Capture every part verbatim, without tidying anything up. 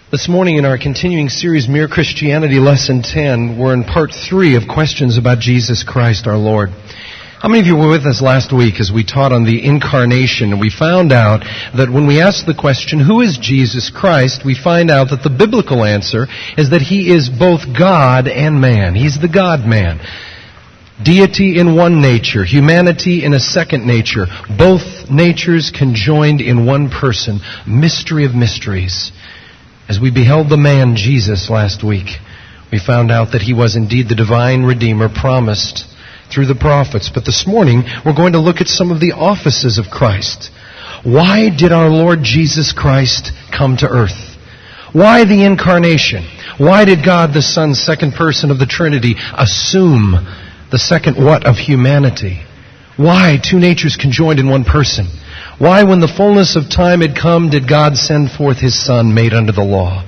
This morning in our continuing series, Mere Christianity, Lesson ten, we're in part three of questions about Jesus Christ our Lord. How many of you were with us last week as we taught on the incarnation? And we found out that when we ask the question, who is Jesus Christ? We find out that the biblical answer is that He is both God and man. He's the God-man. Deity in one nature, humanity in a second nature. Both natures conjoined in one person. Mystery of mysteries. As we beheld the man Jesus last week, we found out that He was indeed the divine Redeemer promised through the prophets. But this morning, we're going to look at some of the offices of Christ. Why did our Lord Jesus Christ come to earth? Why the incarnation? Why did God the Son, second person of the Trinity, assume the second what of humanity? Why two natures conjoined in one person? Why, when the fullness of time had come, did God send forth His Son made under the law?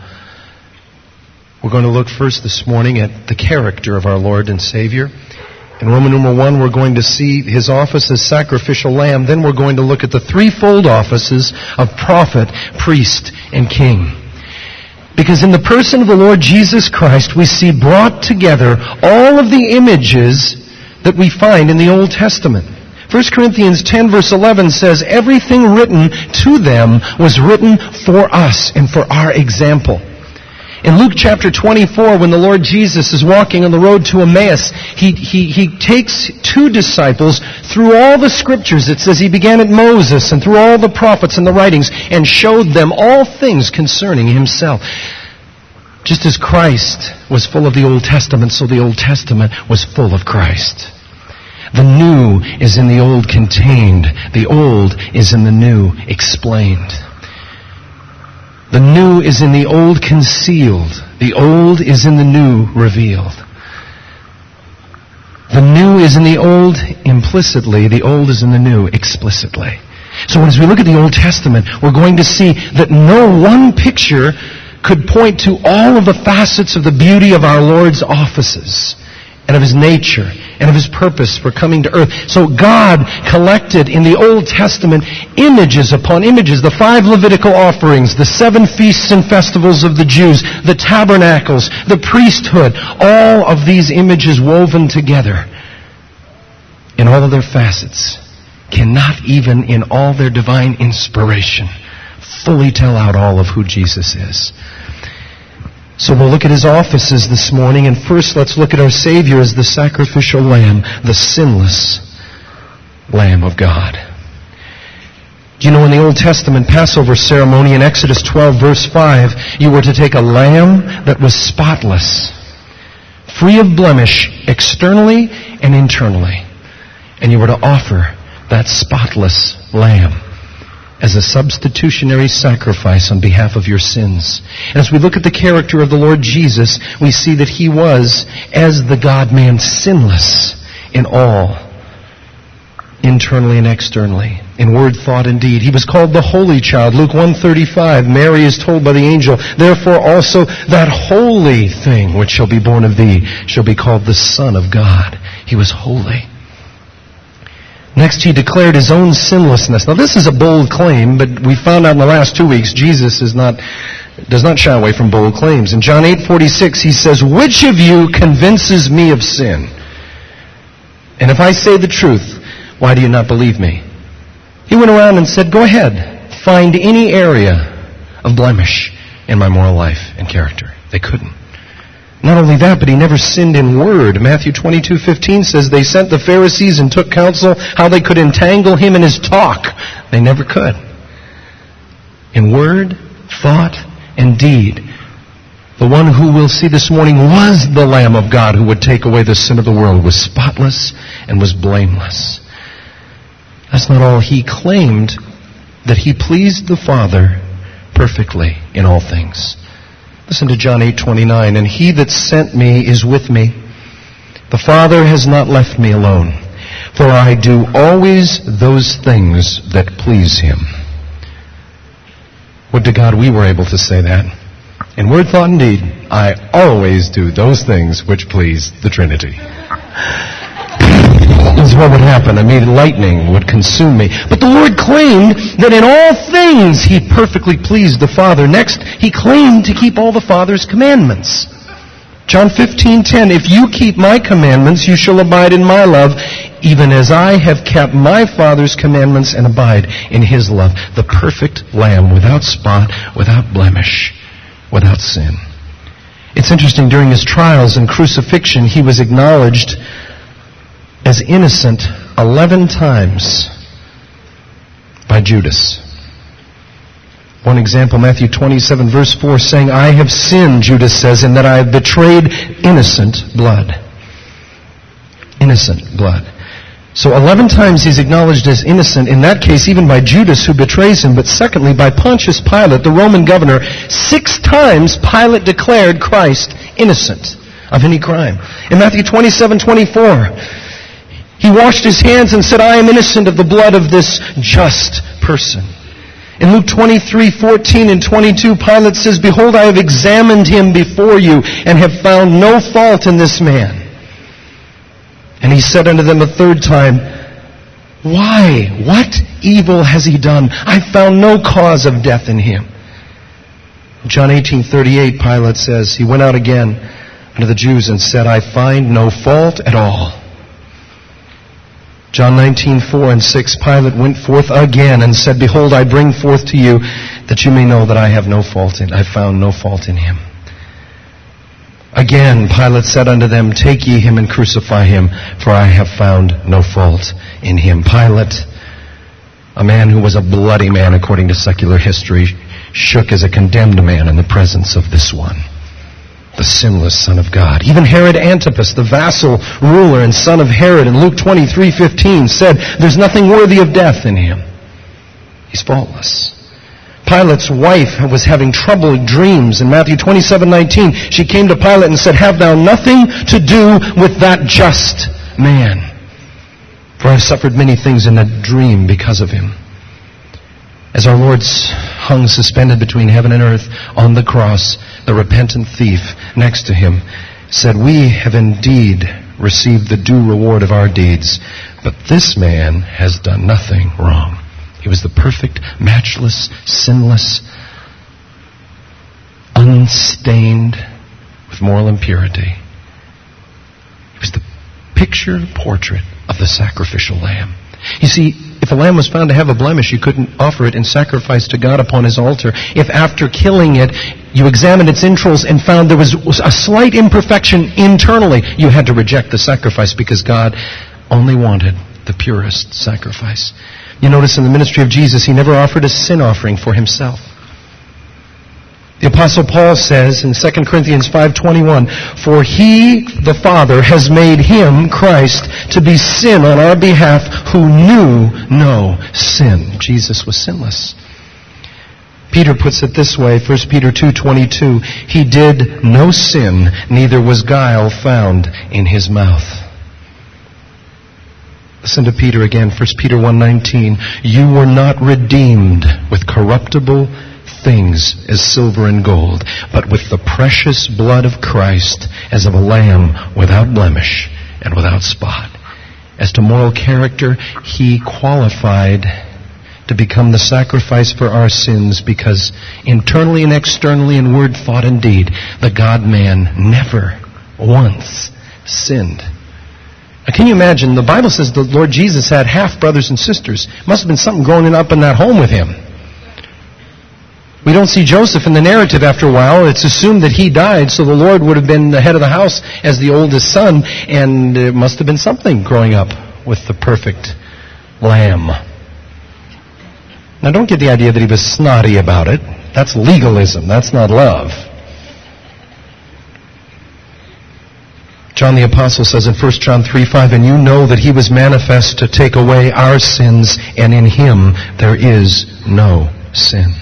We're going to look first this morning at the character of our Lord and Savior. In Roman numeral one, we're going to see His office as sacrificial lamb. Then we're going to look at the threefold offices of prophet, priest, and king. Because in the person of the Lord Jesus Christ, we see brought together all of the images that we find in the Old Testament. First Corinthians ten verse eleven says, everything written to them was written for us and for our example. In Luke chapter twenty-four, when the Lord Jesus is walking on the road to Emmaus, he, he, he takes two disciples through all the scriptures. It says he began at Moses and through all the prophets and the writings and showed them all things concerning Himself. Just as Christ was full of the Old Testament, so the Old Testament was full of Christ. The new is in the old contained. The old is in the new explained. The new is in the old concealed. The old is in the new revealed. The new is in the old implicitly. The old is in the new explicitly. So as we look at the Old Testament, we're going to see that no one picture could point to all of the facets of the beauty of our Lord's offices and of His nature and of His purpose for coming to earth. So God collected in the Old Testament images upon images, the five Levitical offerings, the seven feasts and festivals of the Jews, the tabernacles, the priesthood, all of these images woven together in all of their facets cannot even in all their divine inspiration fully tell out all of who Jesus is. So we'll look at His offices this morning, and first let's look at our Savior as the sacrificial lamb, the sinless Lamb of God. Do you know in the Old Testament Passover ceremony in Exodus twelve verse five, you were to take a lamb that was spotless, free of blemish externally and internally, and you were to offer that spotless lamb as a substitutionary sacrifice on behalf of your sins. And as we look at the character of the Lord Jesus, we see that He was, as the God-man, sinless in all, internally and externally, in word, thought, and deed. He was called the Holy Child. Luke one thirty-five, Mary is told by the angel, therefore also that holy thing which shall be born of thee shall be called the Son of God. He was holy. Next, He declared His own sinlessness. Now, this is a bold claim, but we found out in the last two weeks, Jesus is not, does not shy away from bold claims. In John eight forty-six, He says, which of you convinces me of sin? And if I say the truth, why do you not believe me? He went around and said, go ahead, find any area of blemish in my moral life and character. They couldn't. Not only that, but He never sinned in word. Matthew twenty-two fifteen says they sent the Pharisees and took counsel how they could entangle Him in His talk. They never could. In word, thought, and deed, the one who we'll see this morning was the Lamb of God who would take away the sin of the world, was spotless and was blameless. That's not all. He claimed that He pleased the Father perfectly in all things. Listen to John eight twenty-nine. And He that sent me is with me. The Father has not left me alone, for I do always those things that please Him. Would to God we were able to say that. In word, thought, and deed, I always do those things which please the Trinity. is what would happen. I mean, lightning would consume me. But the Lord claimed that in all things He perfectly pleased the Father. Next, He claimed to keep all the Father's commandments. John fifteen ten, if you keep my commandments, you shall abide in my love, even as I have kept my Father's commandments and abide in His love. The perfect Lamb, without spot, without blemish, without sin. It's interesting, during His trials and crucifixion, He was acknowledged as innocent eleven times by Judas. One example, Matthew twenty-seven, verse four, saying, I have sinned, Judas says, in that I have betrayed innocent blood. Innocent blood. So eleven times He's acknowledged as innocent, in that case even by Judas who betrays Him, but secondly by Pontius Pilate, the Roman governor. Six times Pilate declared Christ innocent of any crime. In Matthew twenty-seven twenty-four, He washed His hands and said, I am innocent of the blood of this just person. In Luke twenty-three fourteen and twenty-two, Pilate says, behold, I have examined Him before you and have found no fault in this man. And He said unto them a third time, why? What evil has He done? I found no cause of death in Him. John eighteen thirty-eight, Pilate says, He went out again unto the Jews and said, I find no fault at all. John nineteen four and six, Pilate went forth again and said, behold, I bring forth to you that you may know that I have no fault in, I found no fault in Him. Again, Pilate said unto them, take ye Him and crucify Him, for I have found no fault in Him. Pilate, a man who was a bloody man according to secular history, shook as a condemned man in the presence of this one, the sinless Son of God. Even Herod Antipas, the vassal ruler and son of Herod, in Luke twenty-three fifteen said, there's nothing worthy of death in Him. He's faultless. Pilate's wife was having troubled dreams. In Matthew twenty-seven nineteen, she came to Pilate and said, have thou nothing to do with that just man, for I have suffered many things in a dream because of him. As our Lord hung suspended between heaven and earth on the cross, the repentant thief next to Him said, we have indeed received the due reward of our deeds, but this man has done nothing wrong. He was the perfect, matchless, sinless, unstained with moral impurity. He was the picture portrait of the sacrificial lamb. You see, if a lamb was found to have a blemish, you couldn't offer it in sacrifice to God upon His altar. If after killing it, you examined its entrails and found there was a slight imperfection internally, you had to reject the sacrifice because God only wanted the purest sacrifice. You notice in the ministry of Jesus, He never offered a sin offering for Himself. The Apostle Paul says in Second Corinthians five twenty-one, for He, the Father, has made Him, Christ, to be sin on our behalf who knew no sin. Jesus was sinless. Peter puts it this way, First Peter two twenty-two, He did no sin, neither was guile found in His mouth. Listen to Peter again, First Peter one nineteen, you were not redeemed with corruptible things as silver and gold, but with the precious blood of Christ, as of a lamb without blemish and without spot. As to moral character, He qualified to become the sacrifice for our sins because internally and externally in word, thought, and deed, the God-man never once sinned. Now, can you imagine? The Bible says the Lord Jesus had half-brothers and sisters. Must have been something growing up in that home with Him. We don't see Joseph in the narrative after a while. It's assumed that he died, so the Lord would have been the head of the house as the oldest son, and it must have been something growing up with the perfect lamb. Now, don't get the idea that he was snotty about it. That's legalism. That's not love. John the Apostle says in First John three five, and you know that He was manifest to take away our sins, and in Him there is no sin.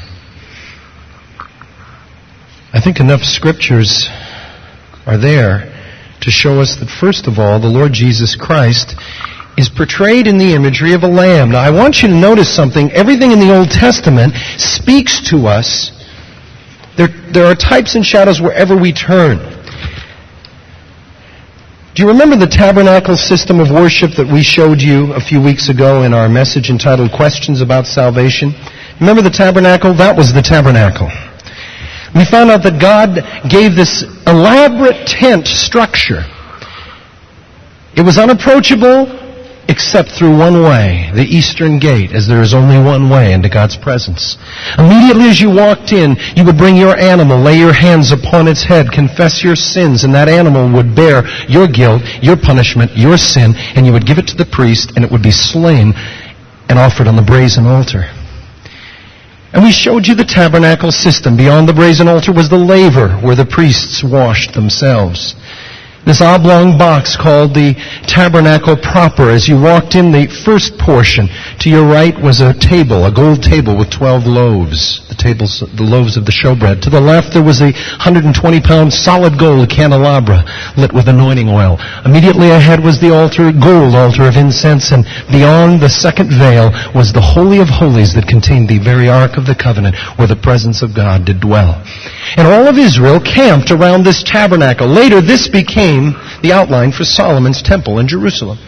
I think enough scriptures are there to show us that, first of all, the Lord Jesus Christ is portrayed in the imagery of a lamb. Now, I want you to notice something. Everything in the Old Testament speaks to us. There, there are types and shadows wherever we turn. Do you remember the tabernacle system of worship that we showed you a few weeks ago in our message entitled Questions About Salvation? Remember the tabernacle? That was the tabernacle. We found out that God gave this elaborate tent structure. It was unapproachable except through one way, the eastern gate, as there is only one way into God's presence. Immediately as you walked in, you would bring your animal, lay your hands upon its head, confess your sins, and that animal would bear your guilt, your punishment, your sin, and you would give it to the priest, and it would be slain and offered on the brazen altar. And we showed you the tabernacle system. Beyond the brazen altar was the laver, where the priests washed themselves. This oblong box called the tabernacle proper. As you walked in the first portion, to your right was a table, a gold table with twelve loaves, the tables, the loaves of the showbread. To the left there was a one hundred twenty pound solid gold candelabra lit with anointing oil. Immediately ahead was the altar, gold altar of incense, and beyond the second veil was the Holy of Holies that contained the very Ark of the Covenant, where the presence of God did dwell. And all of Israel camped around this tabernacle. Later, this became the outline for Solomon's temple in Jerusalem.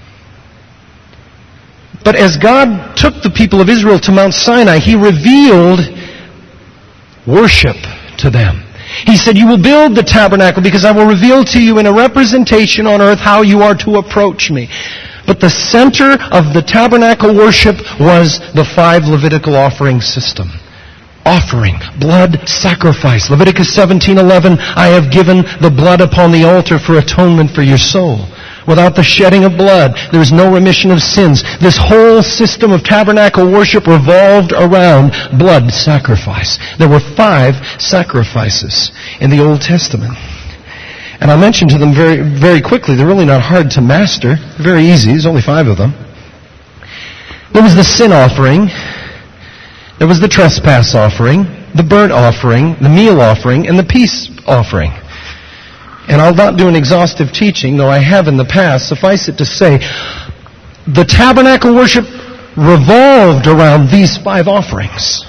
But as God took the people of Israel to Mount Sinai, He revealed worship to them. He said, you will build the tabernacle because I will reveal to you in a representation on earth how you are to approach me. But the center of the tabernacle worship was the five Levitical offering system. Offering, blood, sacrifice. Leviticus seventeen eleven, I have given the blood upon the altar for atonement for your soul. Without the shedding of blood, there is no remission of sins. This whole system of tabernacle worship revolved around blood sacrifice. There were five sacrifices in the Old Testament. And I'll mention to them very, very quickly. They're really not hard to master. They're very easy. There's only five of them. There was the sin offering. There was the trespass offering, the burnt offering, the meal offering, and the peace offering. And I'll not do an exhaustive teaching, though I have in the past. Suffice it to say, the tabernacle worship revolved around these five offerings,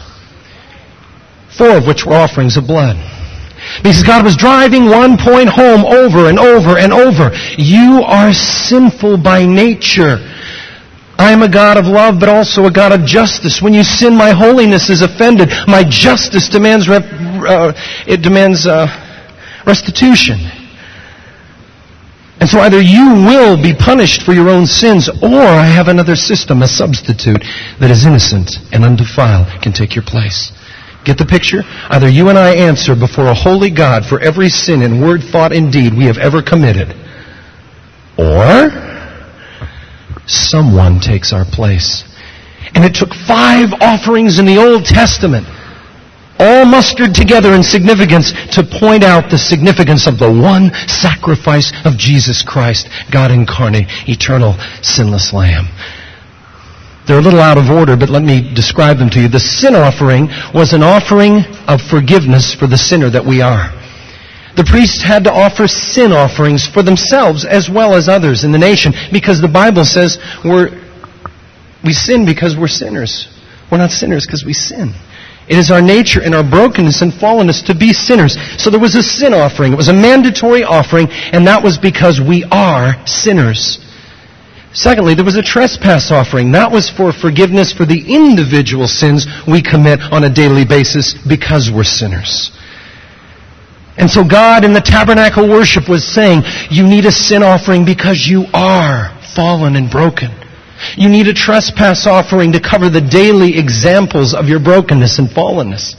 four of which were offerings of blood. Because God was driving one point home over and over and over. You are sinful by nature. I am a God of love, but also a God of justice. When you sin, my holiness is offended. My justice demands rep, uh, it demands uh, restitution. And so either you will be punished for your own sins, or I have another system, a substitute that is innocent and undefiled, can take your place. Get the picture? Either you and I answer before a holy God for every sin in word, thought, and deed we have ever committed, or someone takes our place. And it took five offerings in the Old Testament, all mustered together in significance, to point out the significance of the one sacrifice of Jesus Christ, God incarnate, eternal, sinless Lamb. They're a little out of order, but let me describe them to you. The sin offering was an offering of forgiveness for the sinner that we are. The priests had to offer sin offerings for themselves as well as others in the nation, because the Bible says we're, we sin because we're sinners. We're not sinners because we sin. It is our nature and our brokenness and fallenness to be sinners. So there was a sin offering. It was a mandatory offering, and that was because we are sinners. Secondly, there was a trespass offering. That was for forgiveness for the individual sins we commit on a daily basis because we're sinners. And so God in the tabernacle worship was saying, you need a sin offering because you are fallen and broken. You need a trespass offering to cover the daily examples of your brokenness and fallenness.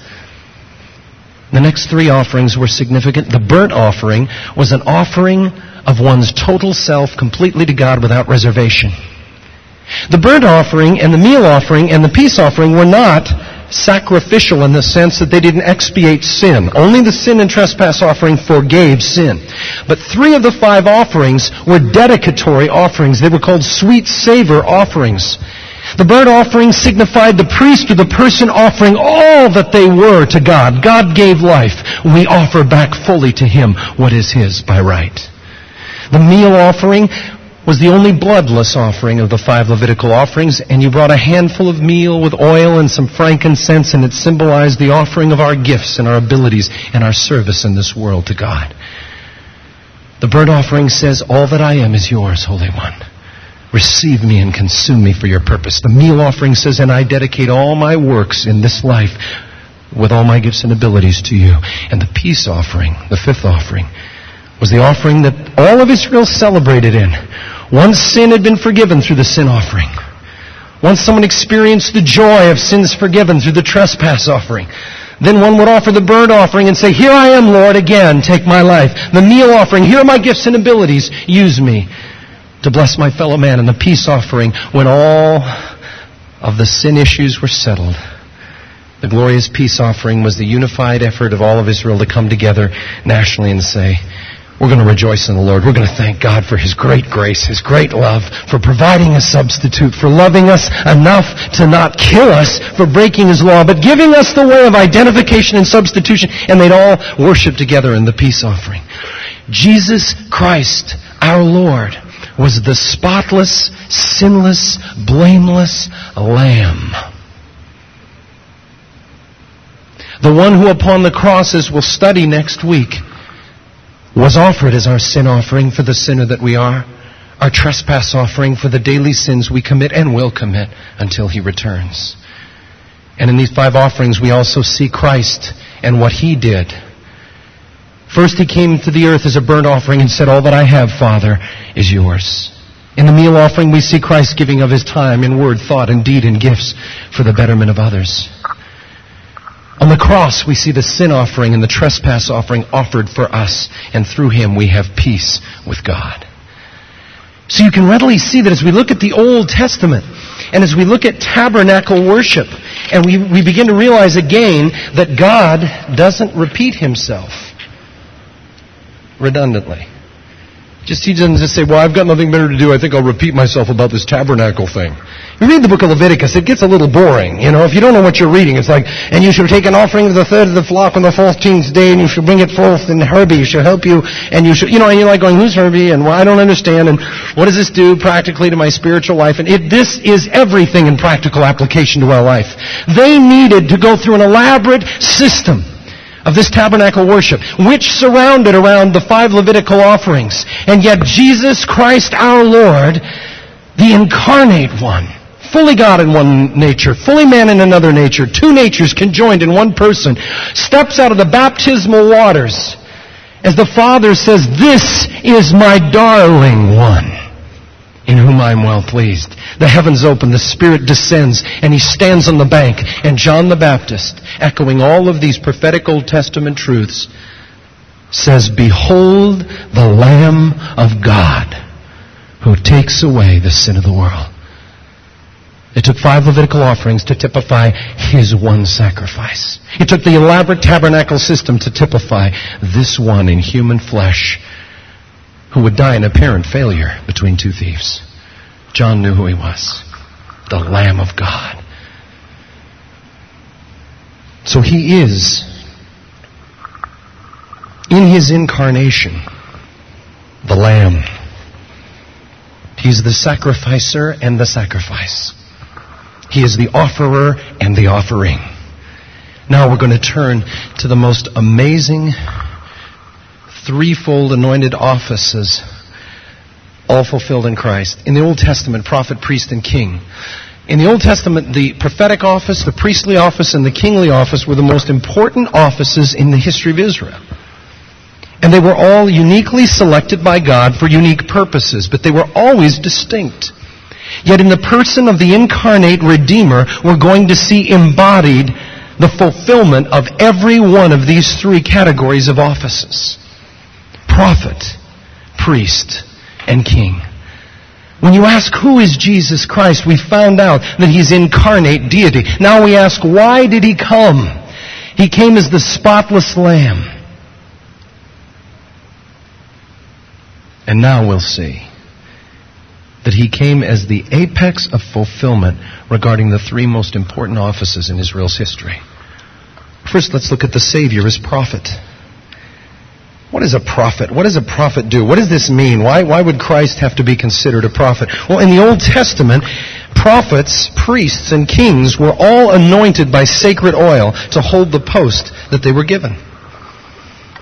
The next three offerings were significant. The burnt offering was an offering of one's total self completely to God without reservation. The burnt offering and the meal offering and the peace offering were not sacrificial in the sense that they didn't expiate sin. Only the sin and trespass offering forgave sin. But three of the five offerings were dedicatory offerings. They were called sweet savor offerings. The burnt offering signified the priest or the person offering all that they were to God. God gave life. We offer back fully to Him what is His by right. The meal offering was the only bloodless offering of the five Levitical offerings, and you brought a handful of meal with oil and some frankincense, and it symbolized the offering of our gifts and our abilities and our service in this world to God. The burnt offering says, all that I am is yours, Holy One. Receive me and consume me for your purpose. The meal offering says, and I dedicate all my works in this life with all my gifts and abilities to you. And the peace offering, the fifth offering, was the offering that all of Israel celebrated in. Once sin had been forgiven through the sin offering. Once someone experienced the joy of sins forgiven through the trespass offering. Then one would offer the burnt offering and say, here I am, Lord, again, take my life. The meal offering, here are my gifts and abilities, use me to bless my fellow man. And the peace offering, when all of the sin issues were settled, the glorious peace offering was the unified effort of all of Israel to come together nationally and say, we're going to rejoice in the Lord. We're going to thank God for His great grace, His great love, for providing a substitute, for loving us enough to not kill us for breaking His law, but giving us the way of identification and substitution. And they'd all worship together in the peace offering. Jesus Christ, our Lord, was the spotless, sinless, blameless Lamb. The one who upon the cross, as we'll study next week, was offered as our sin offering for the sinner that we are, our trespass offering for the daily sins we commit and will commit until He returns. And in these five offerings we also see Christ and what He did. First He came to the earth as a burnt offering and said, all that I have, Father, is yours. In the meal offering we see Christ giving of His time in word, thought, and deed and gifts for the betterment of others. On the cross, we see the sin offering and the trespass offering offered for us, and through Him we have peace with God. So you can readily see that as we look at the Old Testament, and as we look at tabernacle worship, and we, we begin to realize again that God doesn't repeat Himself redundantly. Just He doesn't just say, well, I've got nothing better to do, I think I'll repeat myself about this tabernacle thing. You read the book of Leviticus, it gets a little boring. You know, if you don't know what you're reading, it's like, and you shall take an offering of the third of the flock on the fourteenth day, and you shall bring it forth, and Herbie shall help you, and you shall, you know, and you're like going, who's Herbie, and well, I don't understand, and what does this do practically to my spiritual life? And it, this is everything in practical application to our life. They needed to go through an elaborate system of this tabernacle worship, which surrounded around the five Levitical offerings. And yet Jesus Christ our Lord, the incarnate one, fully God in one nature, fully man in another nature, two natures conjoined in one person, steps out of the baptismal waters as the Father says, this is my darling one, in whom I am well pleased. The heavens open, the Spirit descends, and He stands on the bank. And John the Baptist, echoing all of these prophetic Old Testament truths, says, behold the Lamb of God who takes away the sin of the world. It took five Levitical offerings to typify His one sacrifice. It took the elaborate tabernacle system to typify this one in human flesh who would die in apparent failure between two thieves. John knew who He was. The Lamb of God. So He is, in His incarnation, the Lamb. He's the sacrificer and the sacrifice. He is the offerer and the offering. Now we're going to turn to the most amazing threefold anointed offices, all fulfilled in Christ. In the Old Testament, prophet, priest, and king. In the Old Testament, the prophetic office, the priestly office, and the kingly office were the most important offices in the history of Israel. And they were all uniquely selected by God for unique purposes, but they were always distinct. Yet in the person of the incarnate Redeemer, we're going to see embodied the fulfillment of every one of these three categories of offices. Prophet, priest, and king. When you ask, who is Jesus Christ, we found out that He's incarnate deity. Now we ask, why did He come? He came as the spotless Lamb. And now we'll see that He came as the apex of fulfillment regarding the three most important offices in Israel's history. First, let's look at the Savior as prophet. What is a prophet? What does a prophet do? What does this mean? Why, why would Christ have to be considered a prophet? Well, in the Old Testament, prophets, priests, and kings were all anointed by sacred oil to hold the post that they were given.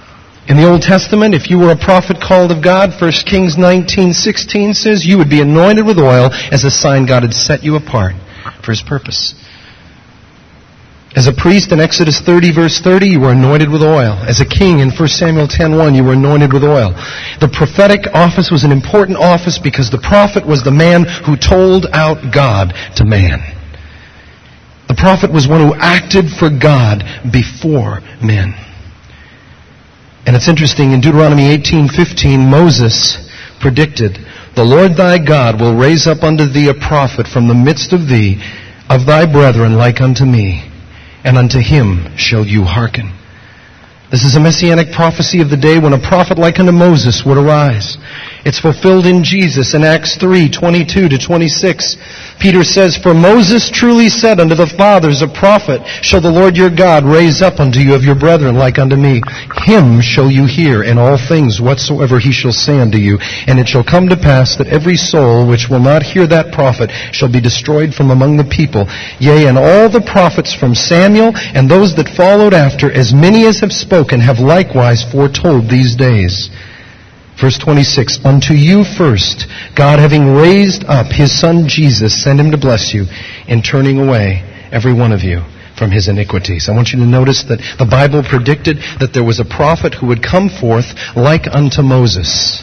In the Old Testament, if you were a prophet called of God, First Kings nineteen sixteen says, you would be anointed with oil as a sign God had set you apart for His purpose. As a priest in Exodus thirty verse thirty, you were anointed with oil. As a king in First Samuel ten one, you were anointed with oil. The prophetic office was an important office because the prophet was the man who told out God to man. The prophet was one who acted for God before men. And it's interesting, in Deuteronomy eighteen fifteen, Moses predicted, the Lord thy God will raise up unto thee a prophet from the midst of thee, of thy brethren like unto me, and unto him shall you hearken. This is a messianic prophecy of the day when a prophet like unto Moses would arise. It's fulfilled in Jesus in Acts three twenty-two to twenty-six. Peter says, for Moses truly said unto the fathers, a prophet shall the Lord your God raise up unto you of your brethren like unto me. Him shall you hear in all things whatsoever he shall say unto you. And it shall come to pass that every soul which will not hear that prophet shall be destroyed from among the people. Yea, and all the prophets from Samuel and those that followed after, as many as have spoken, have likewise foretold these days. Verse twenty-six, unto you first, God having raised up His Son Jesus, sent Him to bless you in turning away every one of you from his iniquities. I want you to notice that the Bible predicted that there was a prophet who would come forth like unto Moses.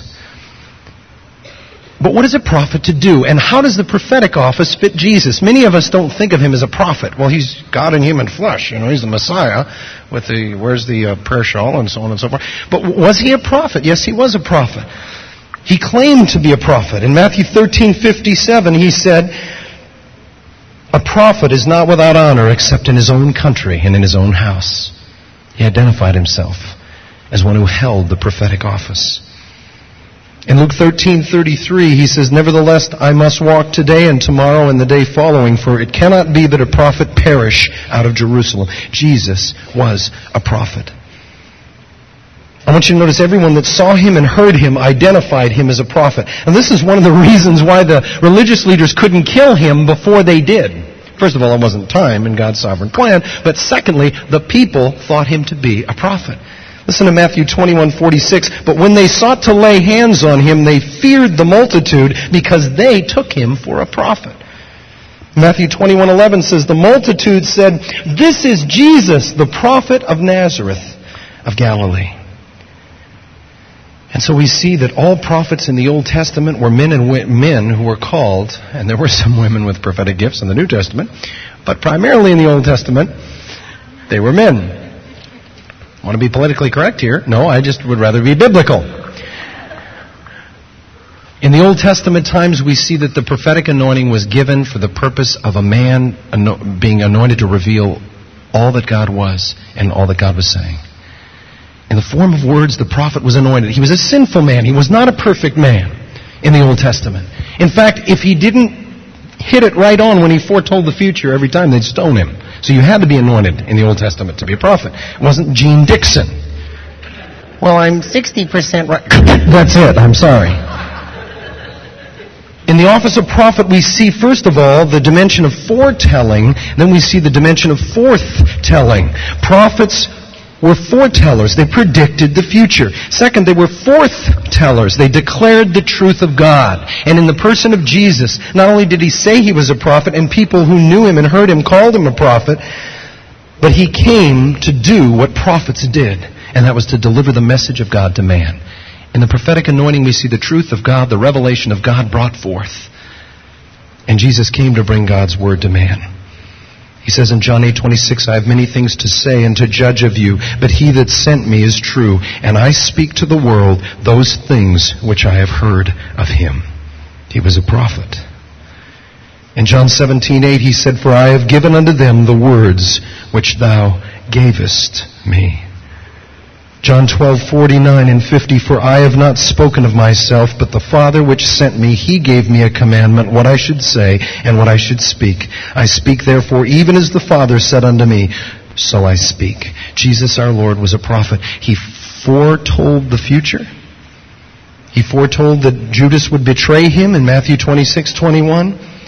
But what is a prophet to do? And how does the prophetic office fit Jesus? Many of us don't think of Him as a prophet. Well, He's God in human flesh. You know, He's the Messiah with the, where's the uh, prayer shawl and so on and so forth. But was He a prophet? Yes, He was a prophet. He claimed to be a prophet. In Matthew thirteen fifty-seven, He said, a prophet is not without honor except in his own country and in his own house. He identified Himself as one who held the prophetic office. In Luke thirteen thirty-three, He says, nevertheless, I must walk today and tomorrow and the day following, for it cannot be that a prophet perish out of Jerusalem. Jesus was a prophet. I want you to notice everyone that saw Him and heard Him identified Him as a prophet. And this is one of the reasons why the religious leaders couldn't kill Him before they did. First of all, it wasn't time in God's sovereign plan. But secondly, the people thought Him to be a prophet. Listen to Matthew twenty-one forty-six. But when they sought to lay hands on Him, they feared the multitude because they took Him for a prophet. Matthew twenty-one eleven says, the multitude said, this is Jesus, the prophet of Nazareth of Galilee. And so we see that all prophets in the Old Testament were men and w- men who were called, and there were some women with prophetic gifts in the New Testament, but primarily in the Old Testament, they were men. I want to be politically correct here. No, I just would rather be biblical. In the Old Testament times, we see that the prophetic anointing was given for the purpose of a man being anointed to reveal all that God was and all that God was saying. In the form of words, the prophet was anointed. He was a sinful man. He was not a perfect man in the Old Testament. In fact, if he didn't hit it right on when he foretold the future every time, they'd stone him. So you had to be anointed in the Old Testament to be a prophet. It wasn't Gene Dixon. Well, I'm sixty percent right. That's it. I'm sorry. In the office of prophet, we see, first of all, the dimension of foretelling. Then we see the dimension of forthtelling. Prophets were foretellers. They predicted the future. Second, they were forthtellers. They declared the truth of God. And in the person of Jesus, not only did He say He was a prophet, and people who knew Him and heard Him called Him a prophet, but He came to do what prophets did, and that was to deliver the message of God to man. In the prophetic anointing, we see the truth of God, the revelation of God brought forth. And Jesus came to bring God's word to man. He says in John eight twenty-six, I have many things to say and to judge of you, but He that sent me is true, and I speak to the world those things which I have heard of Him. He was a prophet. In John seventeen eight, He said, for I have given unto them the words which thou gavest me. John twelve forty-nine and fifty, for I have not spoken of myself, but the Father which sent me, He gave me a commandment, what I should say and what I should speak. I speak therefore even as the Father said unto me, so I speak. Jesus our Lord was a prophet. He foretold the future. He foretold that Judas would betray Him in Matthew twenty-six twenty-one.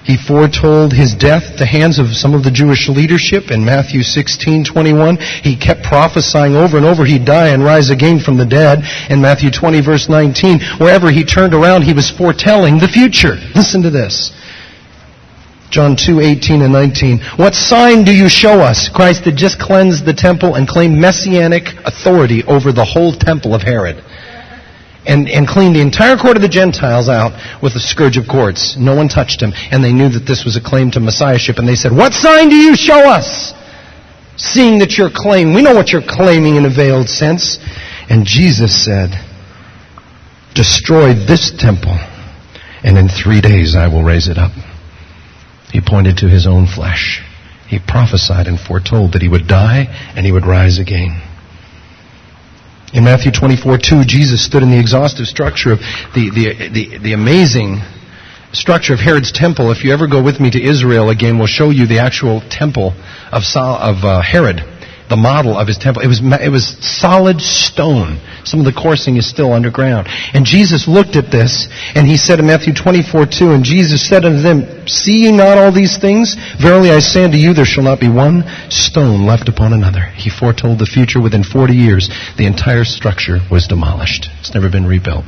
He foretold his death at the hands of some of the Jewish leadership in Matthew sixteen twenty-one. He kept prophesying over and over he'd die and rise again from the dead. In Matthew twenty verse nineteen, wherever he turned around, he was foretelling the future. Listen to this. John two eighteen and nineteen. What sign do you show us? Christ had just cleansed the temple and claimed messianic authority over the whole temple of Herod. And, and cleaned the entire court of the Gentiles out with the scourge of cords. No one touched him. And they knew that this was a claim to messiahship. And they said, what sign do you show us? Seeing that you're claiming. We know what you're claiming in a veiled sense. And Jesus said, destroy this temple, and in three days I will raise it up. He pointed to his own flesh. He prophesied and foretold that he would die and he would rise again. In Matthew twenty-four two, Jesus stood in the exhaustive structure of the, the, the, the amazing structure of Herod's temple. If you ever go with me to Israel again, we'll show you the actual temple of, Sol, of uh, Herod, the model of his temple. It was, it was solid stone. Some of the coursing is still underground. And Jesus looked at this, and he said in Matthew twenty-four two, and Jesus said unto them, see ye not all these things? Verily I say unto you, there shall not be one stone left upon another. He foretold the future. Within forty years, the entire structure was demolished. It's never been rebuilt.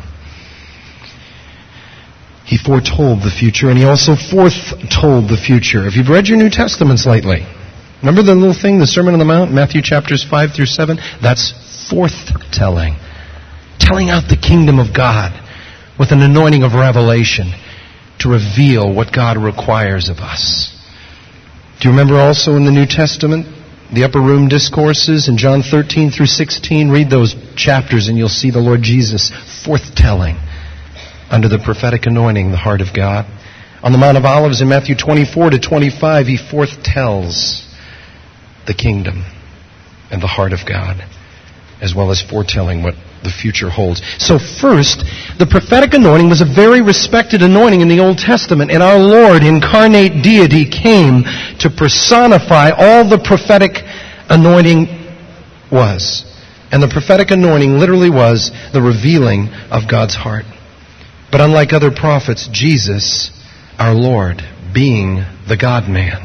He foretold the future, and he also foretold the future. If you've read your New Testaments lately, remember the little thing, the Sermon on the Mount, Matthew chapters five through seven? That's forthtelling. Telling out the kingdom of God with an anointing of revelation to reveal what God requires of us. Do you remember also in the New Testament, the upper room discourses in John thirteen through sixteen? Read those chapters and you'll see the Lord Jesus forthtelling under the prophetic anointing the heart of God. On the Mount of Olives in Matthew twenty-four to twenty-five, he forthtells the kingdom and the heart of God, as well as foretelling what the future holds. So first, the prophetic anointing was a very respected anointing in the Old Testament, and our Lord, incarnate deity, came to personify all the prophetic anointing was. And the prophetic anointing literally was the revealing of God's heart. But unlike other prophets, Jesus, our Lord, being the God-man,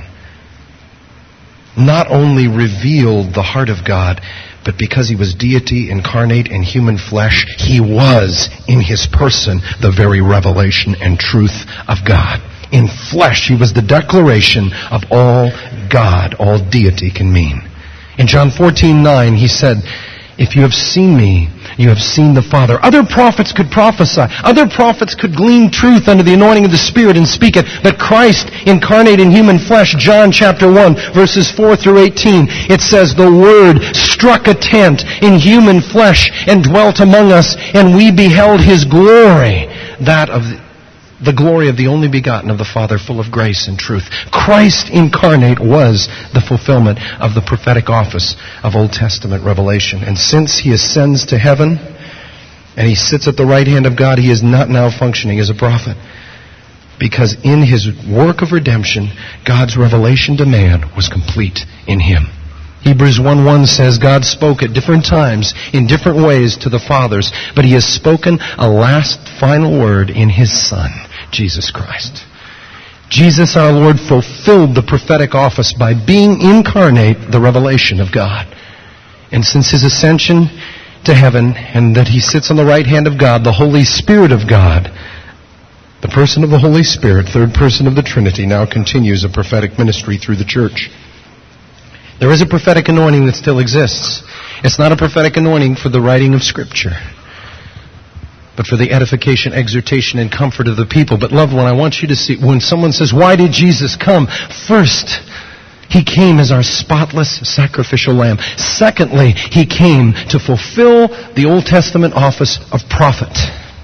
not only revealed the heart of God, but because he was deity incarnate in human flesh, he was in his person the very revelation and truth of God. In flesh, he was the declaration of all God, all deity can mean. In John fourteen nine, he said, if you have seen me, you have seen the Father. Other prophets could prophesy. Other prophets could glean truth under the anointing of the Spirit and speak it. But Christ, incarnate in human flesh, John chapter one, verses four through eighteen, it says, the Word struck a tent in human flesh and dwelt among us, and we beheld his glory, that of the The glory of the only begotten of the Father, full of grace and truth. Christ incarnate was the fulfillment of the prophetic office of Old Testament revelation. And since he ascends to heaven and he sits at the right hand of God, he is not now functioning as a prophet. Because in his work of redemption, God's revelation to man was complete in him. Hebrews one one says God spoke at different times in different ways to the fathers, but he has spoken a last final word in his Son, Jesus Christ. Jesus our Lord fulfilled the prophetic office by being incarnate, the revelation of God. And since his ascension to heaven and that he sits on the right hand of God, the Holy Spirit of God, the person of the Holy Spirit, third person of the Trinity, now continues a prophetic ministry through the church. There is a prophetic anointing that still exists. It's not a prophetic anointing for the writing of Scripture, but for the edification, exhortation, and comfort of the people. But loved one, I want you to see, when someone says, why did Jesus come? First, he came as our spotless sacrificial lamb. Secondly, he came to fulfill the Old Testament office of prophet,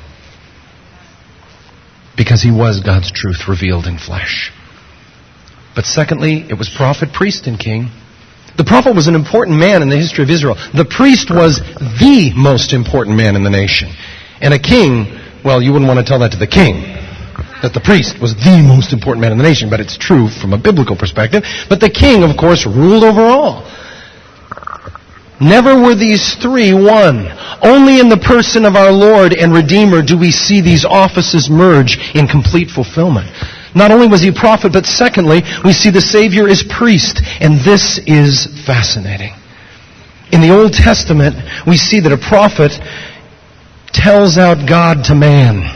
because he was God's truth revealed in flesh. But secondly, it was prophet, priest, and king. The prophet was an important man in the history of Israel. The priest was the most important man in the nation. And a king, well, you wouldn't want to tell that to the king, that the priest was the most important man in the nation, but it's true from a biblical perspective. But the king, of course, ruled over all. Never were these three one. Only in the person of our Lord and Redeemer do we see these offices merge in complete fulfillment. Not only was he a prophet, but secondly, we see the Savior is priest. And this is fascinating. In the Old Testament, we see that a prophet tells out God to man,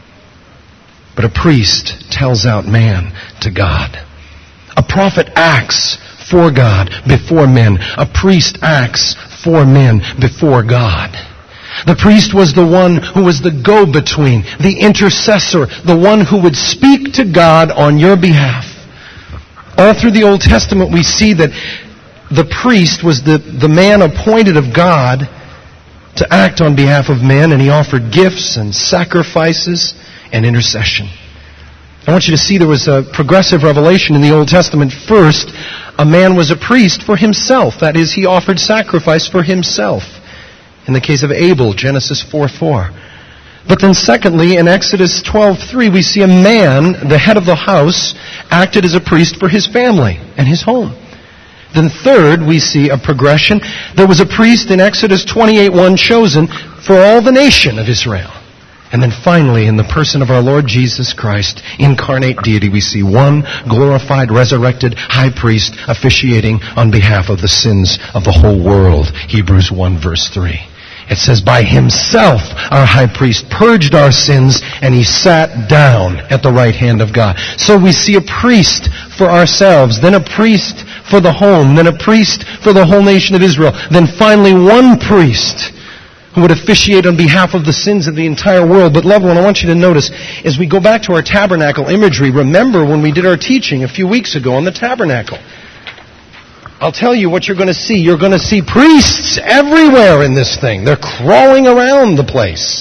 but a priest tells out man to God. A prophet acts for God before men. A priest acts for men before God. The priest was the one who was the go-between, the intercessor, the one who would speak to God on your behalf. All through the Old Testament we see that the priest was the, the man appointed of God to act on behalf of men, and he offered gifts and sacrifices and intercession. I want you to see there was a progressive revelation in the Old Testament. First, a man was a priest for himself. That is, he offered sacrifice for himself. In the case of Abel, Genesis four four. But then secondly, in Exodus twelve three, we see a man, the head of the house, acted as a priest for his family and his home. Then third, we see a progression. There was a priest in Exodus twenty-eight one chosen for all the nation of Israel. And then finally, in the person of our Lord Jesus Christ, incarnate deity, we see one glorified, resurrected high priest officiating on behalf of the sins of the whole world. Hebrews one verse three. It says, by himself our high priest purged our sins, and he sat down at the right hand of God. So we see a priest for ourselves, then a priest for the home, then a priest for the whole nation of Israel, then finally one priest who would officiate on behalf of the sins of the entire world. But loved one, I want you to notice, as we go back to our tabernacle imagery, remember when we did our teaching a few weeks ago on the tabernacle. I'll tell you what you're going to see. You're going to see priests everywhere in this thing. They're crawling around the place.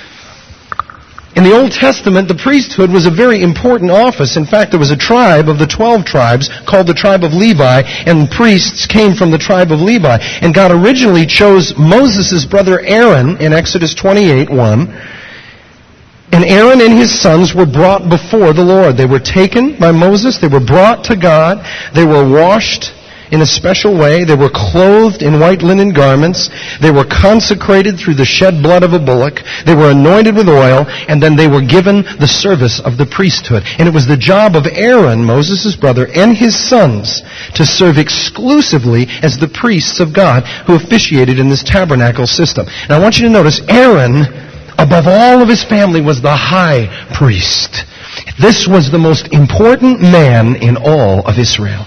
In the Old Testament, the priesthood was a very important office. In fact, there was a tribe of the twelve tribes called the tribe of Levi, and priests came from the tribe of Levi. And God originally chose Moses' brother Aaron in Exodus twenty-eight one. And Aaron and his sons were brought before the Lord. They were taken by Moses. They were brought to God. They were washed in a special way. They were clothed in white linen garments. They were consecrated through the shed blood of a bullock. They were anointed with oil, and then they were given the service of the priesthood. And it was the job of Aaron, Moses' brother, and his sons to serve exclusively as the priests of God who officiated in this tabernacle system. And I want you to notice, Aaron, above all of his family, was the high priest. This was the most important man in all of Israel.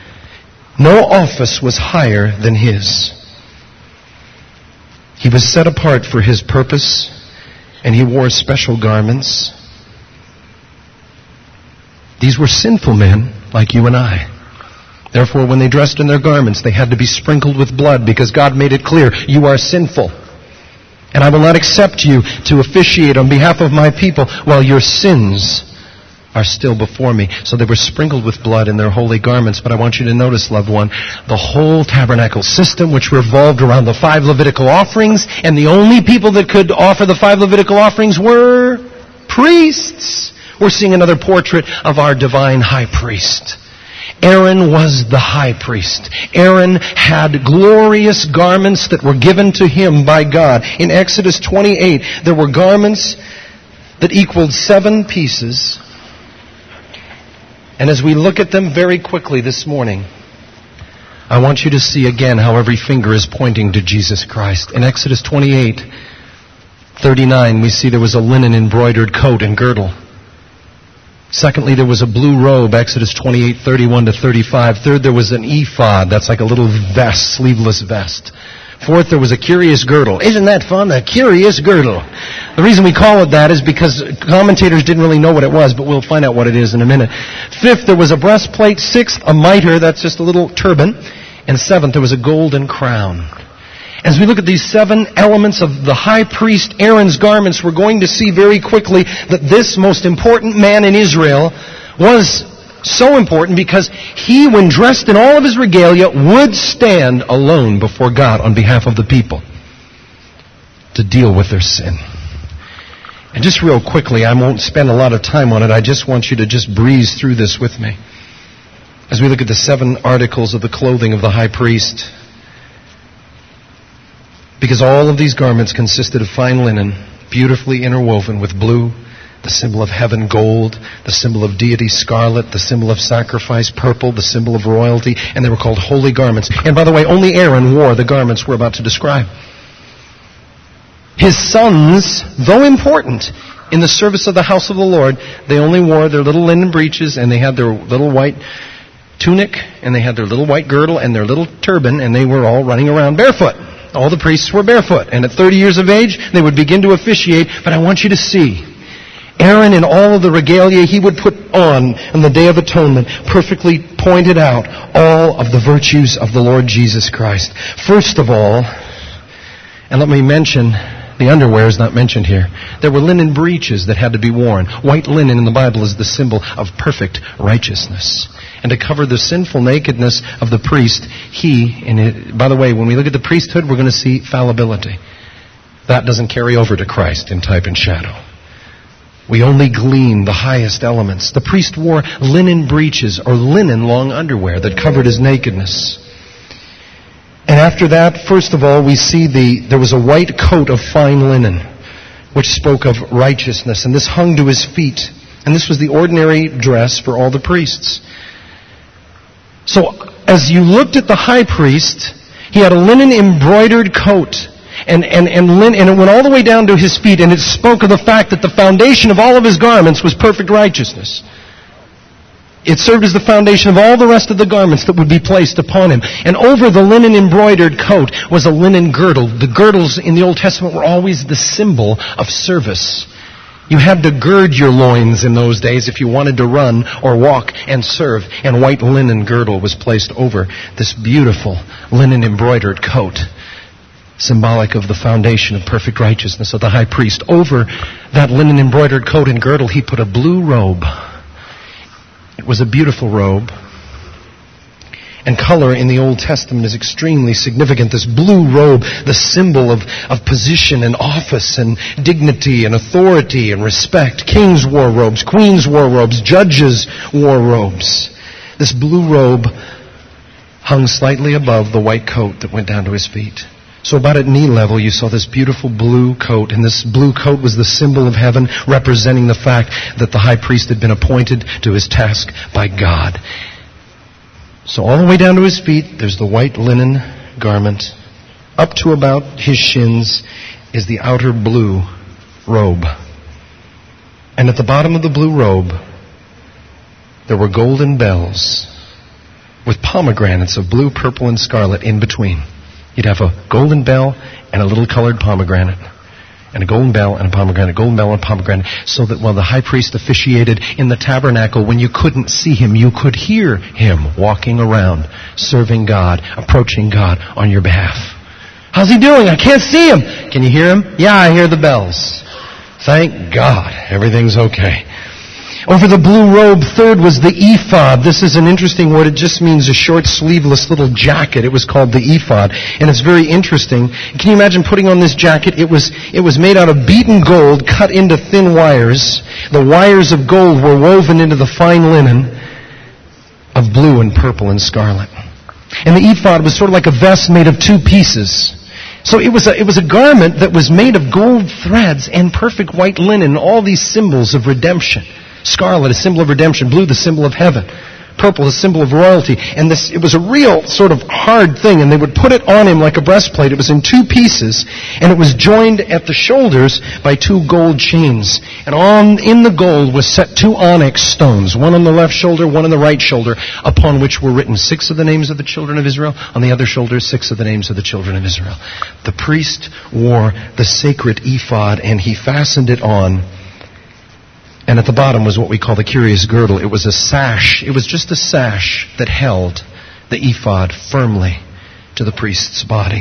No office was higher than his. He was set apart for his purpose, and he wore special garments. These were sinful men like you and I. Therefore, when they dressed in their garments, they had to be sprinkled with blood, because God made it clear, you are sinful. And I will not accept you to officiate on behalf of my people while your sins are still before me. So they were sprinkled with blood in their holy garments. But I want you to notice, loved one, the whole tabernacle system, which revolved around the five Levitical offerings, and the only people that could offer the five Levitical offerings were priests. We're seeing another portrait of our divine high priest. Aaron was the high priest. Aaron had glorious garments that were given to him by God. In Exodus twenty-eight, there were garments that equaled seven pieces. And as we look at them very quickly this morning, I want you to see again how every finger is pointing to Jesus Christ. In Exodus twenty-eight thirty-nine, we see there was a linen embroidered coat and girdle. Secondly, there was a blue robe, Exodus twenty-eight thirty-one to thirty-five. Third, there was an ephod, that's like a little vest, sleeveless vest. Fourth, there was a curious girdle. Isn't that fun? A curious girdle. The reason we call it that is because commentators didn't really know what it was, but we'll find out what it is in a minute. Fifth, there was a breastplate. Sixth, a mitre, that's just a little turban. And seventh, there was a golden crown. As we look at these seven elements of the high priest Aaron's garments, we're going to see very quickly that this most important man in Israel was so important because he, when dressed in all of his regalia, would stand alone before God on behalf of the people to deal with their sin. And just real quickly, I won't spend a lot of time on it. I just want you to just breeze through this with me. As we look at the seven articles of the clothing of the high priest, because all of these garments consisted of fine linen, beautifully interwoven with blue, The symbol of heaven, gold. The symbol of deity, scarlet. The symbol of sacrifice, purple. The symbol of royalty. And they were called holy garments. And by the way, only Aaron wore the garments we're about to describe. His sons, though important in the service of the house of the Lord, they only wore their little linen breeches, and they had their little white tunic, and they had their little white girdle and their little turban, and they were all running around barefoot. All the priests were barefoot. And at thirty years of age, they would begin to officiate. But I want you to see, Aaron, in all of the regalia he would put on on the Day of Atonement, perfectly pointed out all of the virtues of the Lord Jesus Christ. First of all, and let me mention, the underwear is not mentioned here. There were linen breeches that had to be worn. White linen in the Bible is the symbol of perfect righteousness. And to cover the sinful nakedness of the priest, he, and it, by the way, when we look at the priesthood, we're going to see fallibility. That doesn't carry over to Christ in type and shadow. We only glean the highest elements. The priest wore linen breeches or linen long underwear that covered his nakedness. And after that, first of all, we see the there was a white coat of fine linen, which spoke of righteousness, and this hung to his feet. And this was the ordinary dress for all the priests. So, as you looked at the high priest, he had a linen embroidered coat, and and and, lin, and it went all the way down to his feet, and it spoke of the fact that the foundation of all of his garments was perfect righteousness. It served as the foundation of all the rest of the garments that would be placed upon him. And over the linen embroidered coat was a linen girdle. The girdles in the Old Testament were always the symbol of service. You had to gird your loins in those days if you wanted to run or walk and serve. And white linen girdle was placed over this beautiful linen embroidered coat, symbolic of the foundation of perfect righteousness of the high priest. Over that linen embroidered coat and girdle, he put a blue robe. It was a beautiful robe. And color in the Old Testament is extremely significant. This blue robe, the symbol of, of position and office and dignity and authority and respect. Kings wore robes, queens wore robes, judges wore robes. This blue robe hung slightly above the white coat that went down to his feet. So about at knee level, you saw this beautiful blue coat, and this blue coat was the symbol of heaven, representing the fact that the high priest had been appointed to his task by God. So all the way down to his feet, there's the white linen garment. Up to about his shins is the outer blue robe. And at the bottom of the blue robe, there were golden bells with pomegranates of blue, purple, and scarlet in between. You'd have a golden bell and a little colored pomegranate. And a golden bell and a pomegranate, golden bell and a pomegranate, so that while the high priest officiated in the tabernacle, when you couldn't see him, you could hear him walking around, serving God, approaching God on your behalf. How's he doing? I can't see him. Can you hear him? Yeah, I hear the bells. Thank God, everything's okay. Over the blue robe, third, was the ephod. This is an interesting word. It just means a short, sleeveless little jacket. It was called the ephod. And it's very interesting. Can you imagine putting on this jacket? It was, it was made out of beaten gold, cut into thin wires. The wires of gold were woven into the fine linen of blue and purple and scarlet. And the ephod was sort of like a vest made of two pieces. So it was a, it was a garment that was made of gold threads and perfect white linen, all these symbols of redemption. Scarlet, a symbol of redemption. Blue, the symbol of heaven. Purple, a symbol of royalty. And this, it was a real sort of hard thing, and they would put it on him like a breastplate. It was in two pieces, and it was joined at the shoulders by two gold chains. And on, in the gold was set two onyx stones, one on the left shoulder, one on the right shoulder, upon which were written six of the names of the children of Israel. On the other shoulder, six of the names of the children of Israel. The priest wore the sacred ephod, and he fastened it on. And at the bottom was what we call the curious girdle. It was a sash. It was just a sash that held the ephod firmly to the priest's body.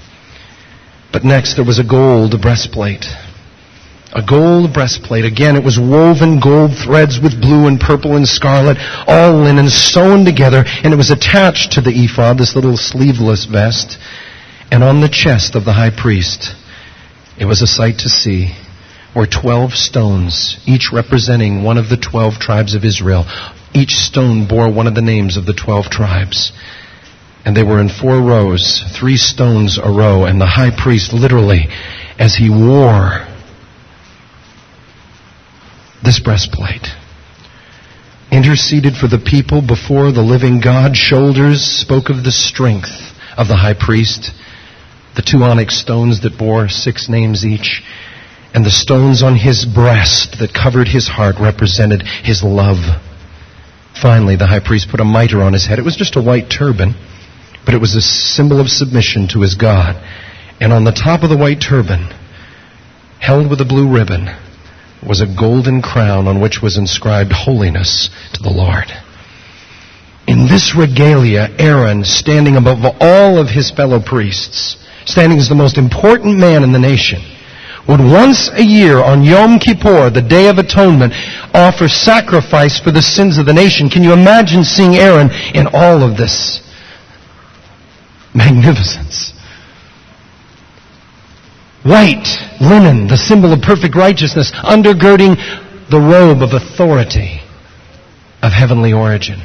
But next there was a gold breastplate. A gold breastplate. Again, it was woven gold threads with blue and purple and scarlet, all linen sewn together, and it was attached to the ephod, this little sleeveless vest. And on the chest of the high priest, it was a sight to see, were twelve stones, each representing one of the twelve tribes of Israel. Each stone bore one of the names of the twelve tribes. And they were in four rows, three stones a row. And the high priest, literally, as he wore this breastplate. Interceded for the people before the living God. Shoulders spoke of the strength of the high priest. The two onyx stones that bore six names each. And the stones on his breast that covered his heart represented his love. Finally, the high priest put a mitre on his head. It was just a white turban, but it was a symbol of submission to his God. And on the top of the white turban, held with a blue ribbon, was a golden crown on which was inscribed holiness to the Lord. In this regalia, Aaron, standing above all of his fellow priests, standing as the most important man in the nation, would once a year on Yom Kippur, the Day of Atonement, offer sacrifice for the sins of the nation. Can you imagine seeing Aaron in all of this magnificence? White linen, the symbol of perfect righteousness, undergirding the robe of authority of heavenly origin.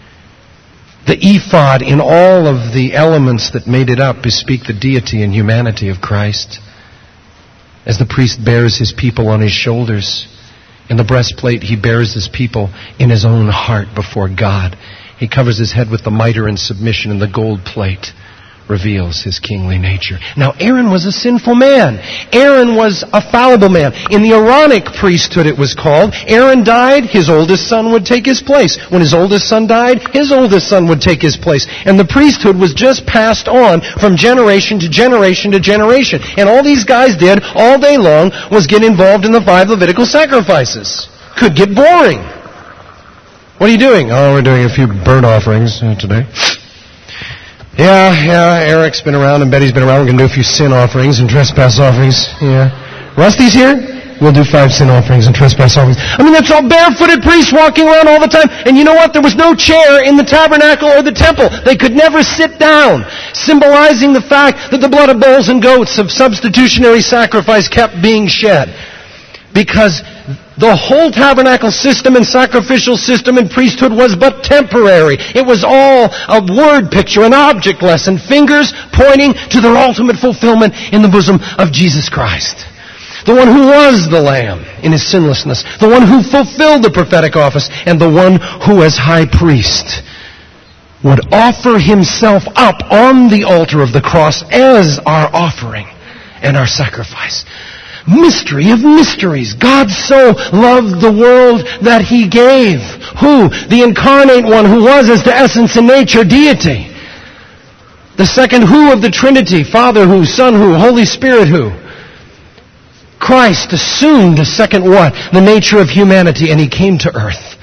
The ephod in all of the elements that made it up bespeak the deity and humanity of Christ. As the priest bears his people on his shoulders, in the breastplate he bears his people in his own heart before God. He covers his head with the mitre in submission, and the gold plate reveals his kingly nature. Now, Aaron was a sinful man. Aaron was a fallible man. In the Aaronic priesthood, it was called, Aaron died, his oldest son would take his place. When his oldest son died, his oldest son would take his place. And the priesthood was just passed on from generation to generation to generation. And all these guys did all day long was get involved in the five Levitical sacrifices. Could get boring. What are you doing? Oh, we're doing a few burnt offerings uh, today. Yeah, yeah, Eric's been around and Betty's been around. We're going to do a few sin offerings and trespass offerings. Yeah. Rusty's here? We'll do five sin offerings and trespass offerings. I mean, that's all barefooted priests walking around all the time. And you know what? There was no chair in the tabernacle or the temple. They could never sit down, symbolizing the fact that the blood of bulls and goats of substitutionary sacrifice kept being shed. Because the whole tabernacle system and sacrificial system and priesthood was but temporary. It was all a word picture, an object lesson, fingers pointing to their ultimate fulfillment in the bosom of Jesus Christ. The one who was the Lamb in his sinlessness, the one who fulfilled the prophetic office, and the one who as high priest would offer himself up on the altar of the cross as our offering and our sacrifice. Mystery of mysteries. God so loved the world that He gave. Who? The incarnate one who was as to essence and nature deity. The second who of the Trinity. Father who, Son who, Holy Spirit who. Christ assumed a second what? The nature of humanity, and He came to earth.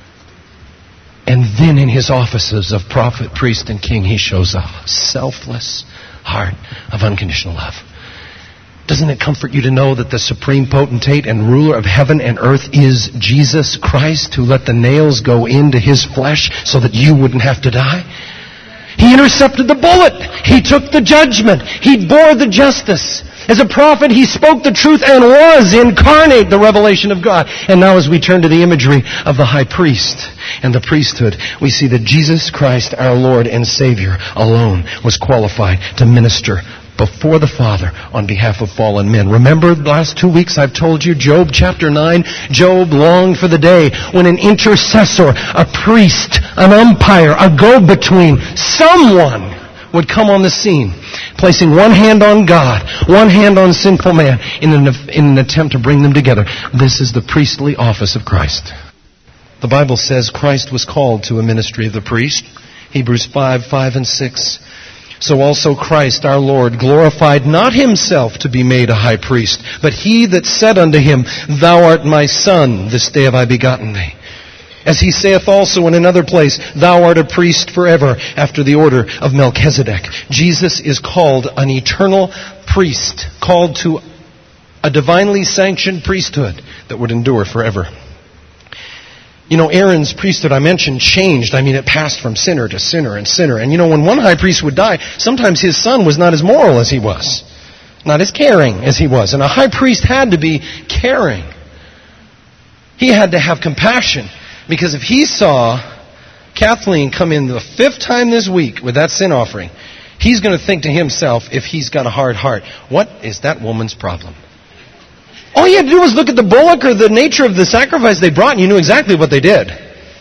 And then in His offices of prophet, priest, and king, He shows a selfless heart of unconditional love. Doesn't it comfort you to know that the supreme potentate and ruler of heaven and earth is Jesus Christ, who let the nails go into His flesh so that you wouldn't have to die? He intercepted the bullet. He took the judgment. He bore the justice. As a prophet, He spoke the truth and was incarnate, the revelation of God. And now as we turn to the imagery of the high priest and the priesthood, we see that Jesus Christ, our Lord and Savior, alone was qualified to minister before the Father on behalf of fallen men. Remember the last two weeks I've told you, Job chapter nine, Job longed for the day when an intercessor, a priest, an umpire, a go-between, someone would come on the scene, placing one hand on God, one hand on sinful man, in an, in an attempt to bring them together. This is the priestly office of Christ. The Bible says Christ was called to a ministry of the priest. Hebrews five, five and six. So also Christ our Lord glorified not Himself to be made a high priest, but He that said unto Him, Thou art my Son, this day have I begotten Thee. As He saith also in another place, Thou art a priest forever, after the order of Melchizedek. Jesus is called an eternal priest, called to a divinely sanctioned priesthood that would endure forever. You know, Aaron's priesthood, I mentioned, changed. I mean, it passed from sinner to sinner and sinner. And you know, when one high priest would die, sometimes his son was not as moral as he was. Not as caring as he was. And a high priest had to be caring. He had to have compassion. Because if he saw Kathleen come in the fifth time this week with that sin offering, he's going to think to himself, if he's got a hard heart, what is that woman's problem? All you had to do was look at the bullock or the nature of the sacrifice they brought, and you knew exactly what they did.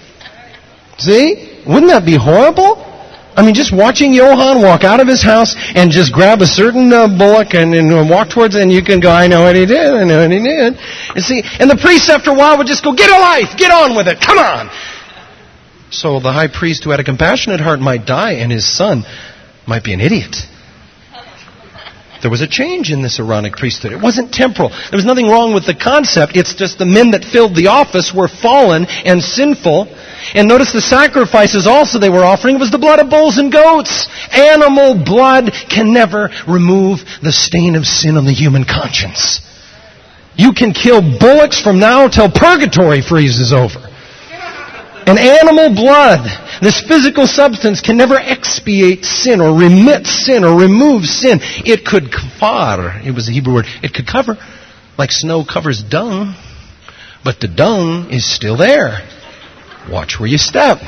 See? Wouldn't that be horrible? I mean, just watching Johann walk out of his house and just grab a certain uh, bullock and, and walk towards it, and you can go, I know what he did, I know what he did. You see? And the priest, after a while, would just go, get a life, get on with it, come on. So the high priest, who had a compassionate heart, might die, and his son might be an idiot. There was a change in this Aaronic priesthood. It wasn't temporal. There was nothing wrong with the concept. It's just the men that filled the office were fallen and sinful. And notice the sacrifices also they were offering was the blood of bulls and goats. Animal blood can never remove the stain of sin on the human conscience. You can kill bullocks from now till purgatory freezes over. And animal blood, this physical substance, can never expiate sin or remit sin or remove sin. It could kafar, it was a Hebrew word, it could cover, like snow covers dung, but the dung is still there. Watch where you step.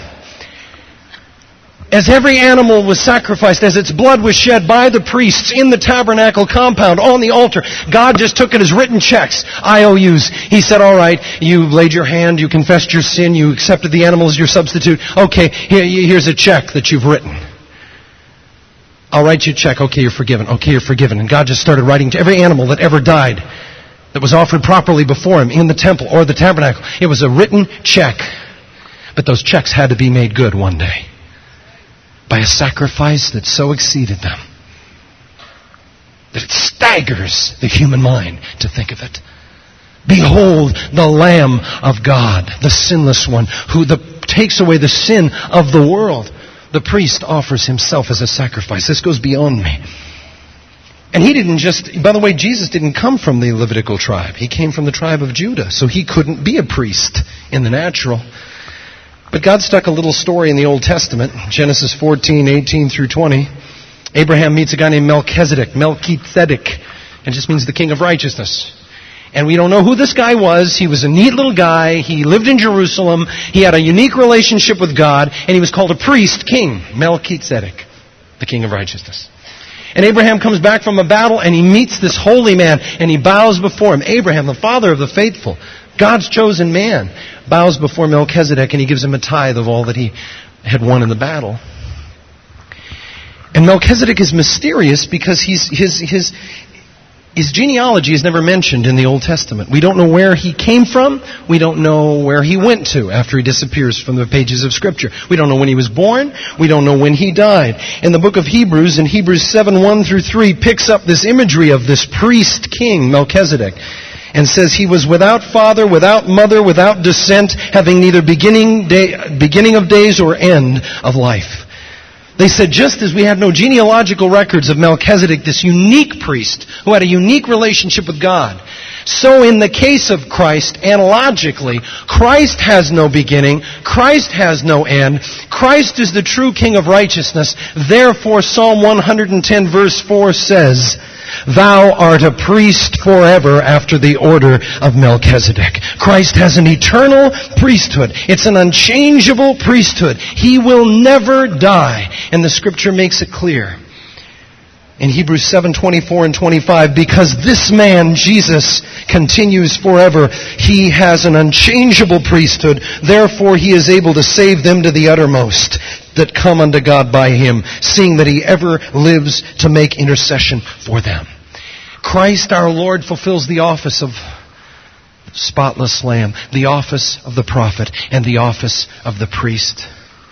As every animal was sacrificed, as its blood was shed by the priests in the tabernacle compound on the altar, God just took it as written checks, I O Us. He said, all right, you laid your hand, you confessed your sin, you accepted the animal as your substitute. Okay, here, here's a check that you've written. I'll write you a check. Okay, you're forgiven. Okay, you're forgiven. And God just started writing to every animal that ever died that was offered properly before Him in the temple or the tabernacle. It was a written check. But those checks had to be made good one day by a sacrifice that so exceeded them that it staggers the human mind to think of it. Behold the Lamb of God, the sinless one, who the, takes away the sin of the world. The priest offers himself as a sacrifice. This goes beyond me. And he didn't just, by the way, Jesus didn't come from the Levitical tribe. He came from the tribe of Judah, so he couldn't be a priest in the natural. But God stuck a little story in the Old Testament, Genesis fourteen, eighteen through twenty. Abraham meets a guy named Melchizedek. Melchizedek. It just means the king of righteousness. And we don't know who this guy was. He was a neat little guy. He lived in Jerusalem. He had a unique relationship with God. And he was called a priest king. Melchizedek, the king of righteousness. And Abraham comes back from a battle and he meets this holy man and he bows before him. Abraham, the father of the faithful, God's chosen man, bows before Melchizedek and he gives him a tithe of all that he had won in the battle. And Melchizedek is mysterious because he's, his, his, his genealogy is never mentioned in the Old Testament. We don't know where he came from. We don't know where he went to after he disappears from the pages of Scripture. We don't know when he was born. We don't know when he died. In the book of Hebrews, in Hebrews seven, one through three, picks up this imagery of this priest king, Melchizedek, and says he was without father, without mother, without descent, having neither beginning, day, beginning of days or end of life. They said just as we have no genealogical records of Melchizedek, this unique priest who had a unique relationship with God, so in the case of Christ, analogically, Christ has no beginning, Christ has no end, Christ is the true King of righteousness. Therefore, Psalm one hundred ten verse four says, Thou art a priest forever after the order of Melchizedek. Christ has an eternal priesthood. It's an unchangeable priesthood. He will never die. And the Scripture makes it clear in Hebrews seven, twenty-four and twenty-five, because this man, Jesus, continues forever. He has an unchangeable priesthood. Therefore, He is able to save them to the uttermost that come unto God by Him, seeing that He ever lives to make intercession for them. Christ our Lord fulfills the office of spotless Lamb, the office of the prophet, and the office of the priest.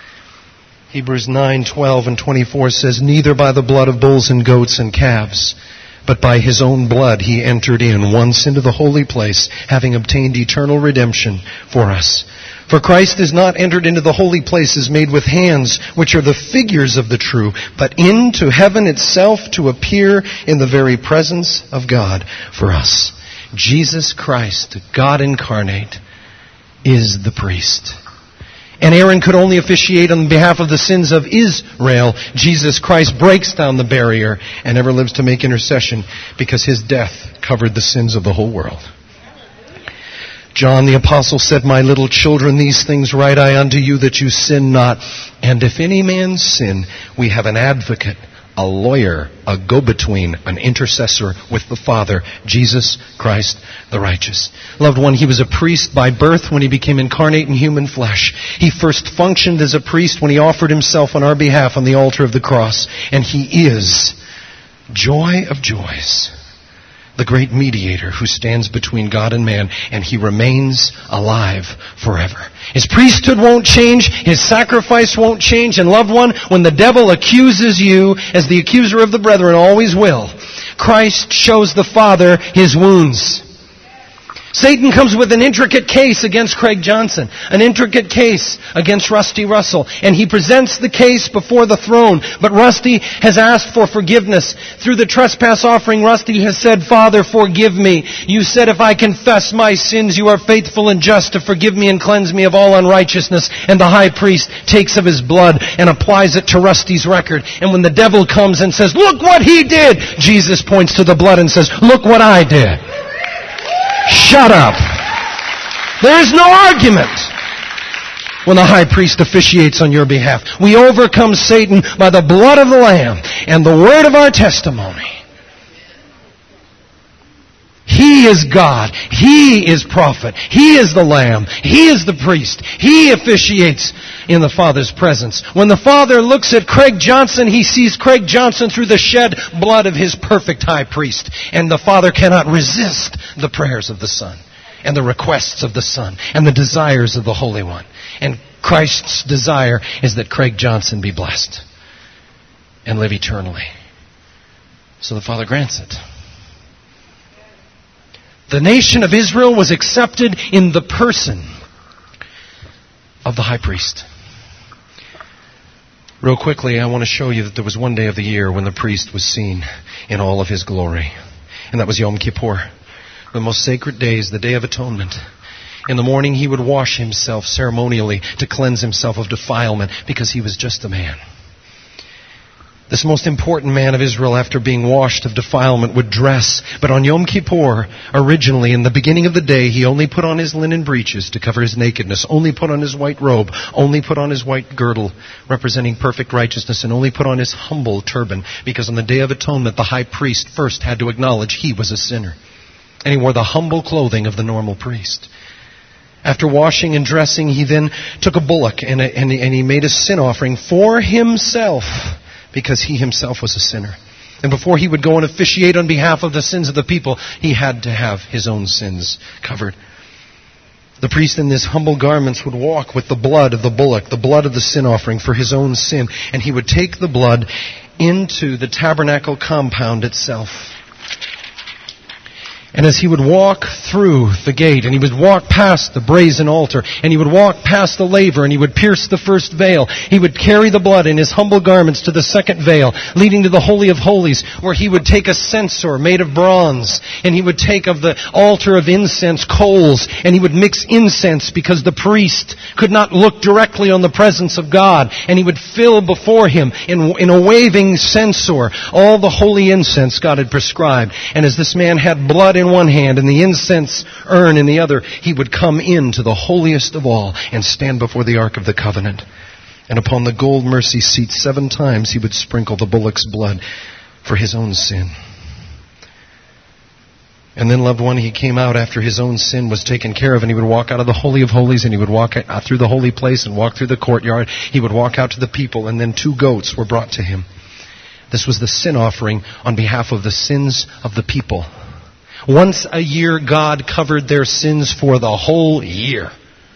Hebrews nine, twelve and twenty-four says, Neither by the blood of bulls and goats and calves, but by His own blood He entered in once into the holy place, having obtained eternal redemption for us. For Christ is not entered into the holy places made with hands, which are the figures of the true, but into heaven itself to appear in the very presence of God for us. Jesus Christ, God incarnate, is the priest. And Aaron could only officiate on behalf of the sins of Israel. Jesus Christ breaks down the barrier and never lives to make intercession because His death covered the sins of the whole world. John the Apostle said, My little children, these things write I unto you that you sin not. And if any man sin, we have an advocate a lawyer, a go-between, an intercessor with the Father, Jesus Christ the righteous. Loved one, he was a priest by birth when he became incarnate in human flesh. He first functioned as a priest when he offered himself on our behalf on the altar of the cross. And he is joy of joys, the great mediator who stands between God and man, and he remains alive forever. His priesthood won't change, his sacrifice won't change, and loved one, when the devil accuses you, as the accuser of the brethren always will, Christ shows the Father his wounds. Satan comes with an intricate case against Craig Johnson, an intricate case against Rusty Russell, and he presents the case before the throne. But Rusty has asked for forgiveness. Through the trespass offering, Rusty has said, Father, forgive me. You said if I confess my sins, you are faithful and just to forgive me and cleanse me of all unrighteousness. And the high priest takes of his blood and applies it to Rusty's record. And when the devil comes and says, look what he did, Jesus points to the blood and says, look what I did. Shut up. There is no argument when the high priest officiates on your behalf. We overcome Satan by the blood of the Lamb and the word of our testimony. He is God. He is prophet. He is the Lamb. He is the priest. He officiates in the Father's presence. When the Father looks at Craig Johnson, he sees Craig Johnson through the shed blood of his perfect high priest. And the Father cannot resist the prayers of the Son and the requests of the Son and the desires of the Holy One. And Christ's desire is that Craig Johnson be blessed and live eternally. So the Father grants it. The nation of Israel was accepted in the person of the high priest. Real quickly, I want to show you that there was one day of the year when the priest was seen in all of his glory. And that was Yom Kippur, the most sacred days, the Day of Atonement. In the morning, he would wash himself ceremonially to cleanse himself of defilement because he was just a man. This most important man of Israel, after being washed of defilement, would dress. But on Yom Kippur, originally, in the beginning of the day, he only put on his linen breeches to cover his nakedness, only put on his white robe, only put on his white girdle, representing perfect righteousness, and only put on his humble turban, because on the Day of Atonement, the high priest first had to acknowledge he was a sinner. And he wore the humble clothing of the normal priest. After washing and dressing, he then took a bullock and, a, and, and he made a sin offering for himself, because he himself was a sinner. And before he would go and officiate on behalf of the sins of the people, he had to have his own sins covered. The priest in his humble garments would walk with the blood of the bullock, the blood of the sin offering for his own sin. And he would take the blood into the tabernacle compound itself. And as he would walk through the gate, and he would walk past the brazen altar, and he would walk past the laver, and he would pierce the first veil, he would carry the blood in his humble garments to the second veil, leading to the Holy of Holies, where he would take a censer made of bronze, and he would take of the altar of incense coals, and he would mix incense because the priest could not look directly on the presence of God, and he would fill before him in, in a waving censer all the holy incense God had prescribed. And as this man had blood in one hand and the incense urn in the other, he would come into the holiest of all and stand before the Ark of the Covenant. And upon the gold mercy seat seven times he would sprinkle the bullock's blood for his own sin. And then, loved one, he came out after his own sin was taken care of, and he would walk out of the Holy of Holies, and he would walk out through the holy place and walk through the courtyard. He would walk out to the people, and then two goats were brought to him. This was the sin offering on behalf of the sins of the people. Once a year, God covered their sins for the whole year.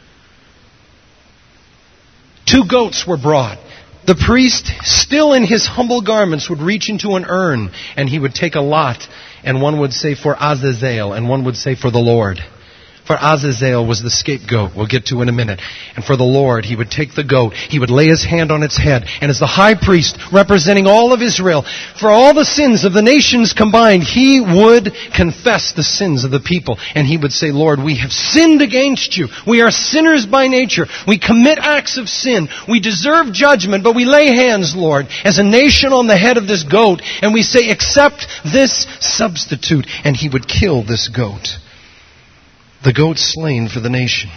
Two goats were brought. The priest, still in his humble garments, would reach into an urn, and he would take a lot, and one would say for Azazel, and one would say for the Lord. For Azazel was the scapegoat, we'll get to in a minute. And for the Lord, he would take the goat, he would lay his hand on its head, and as the high priest, representing all of Israel, for all the sins of the nations combined, he would confess the sins of the people. And he would say, Lord, we have sinned against you. We are sinners by nature. We commit acts of sin. We deserve judgment, but we lay hands, Lord, as a nation on the head of this goat, and we say, accept this substitute. And he would kill this goat. The goat slain for the nation.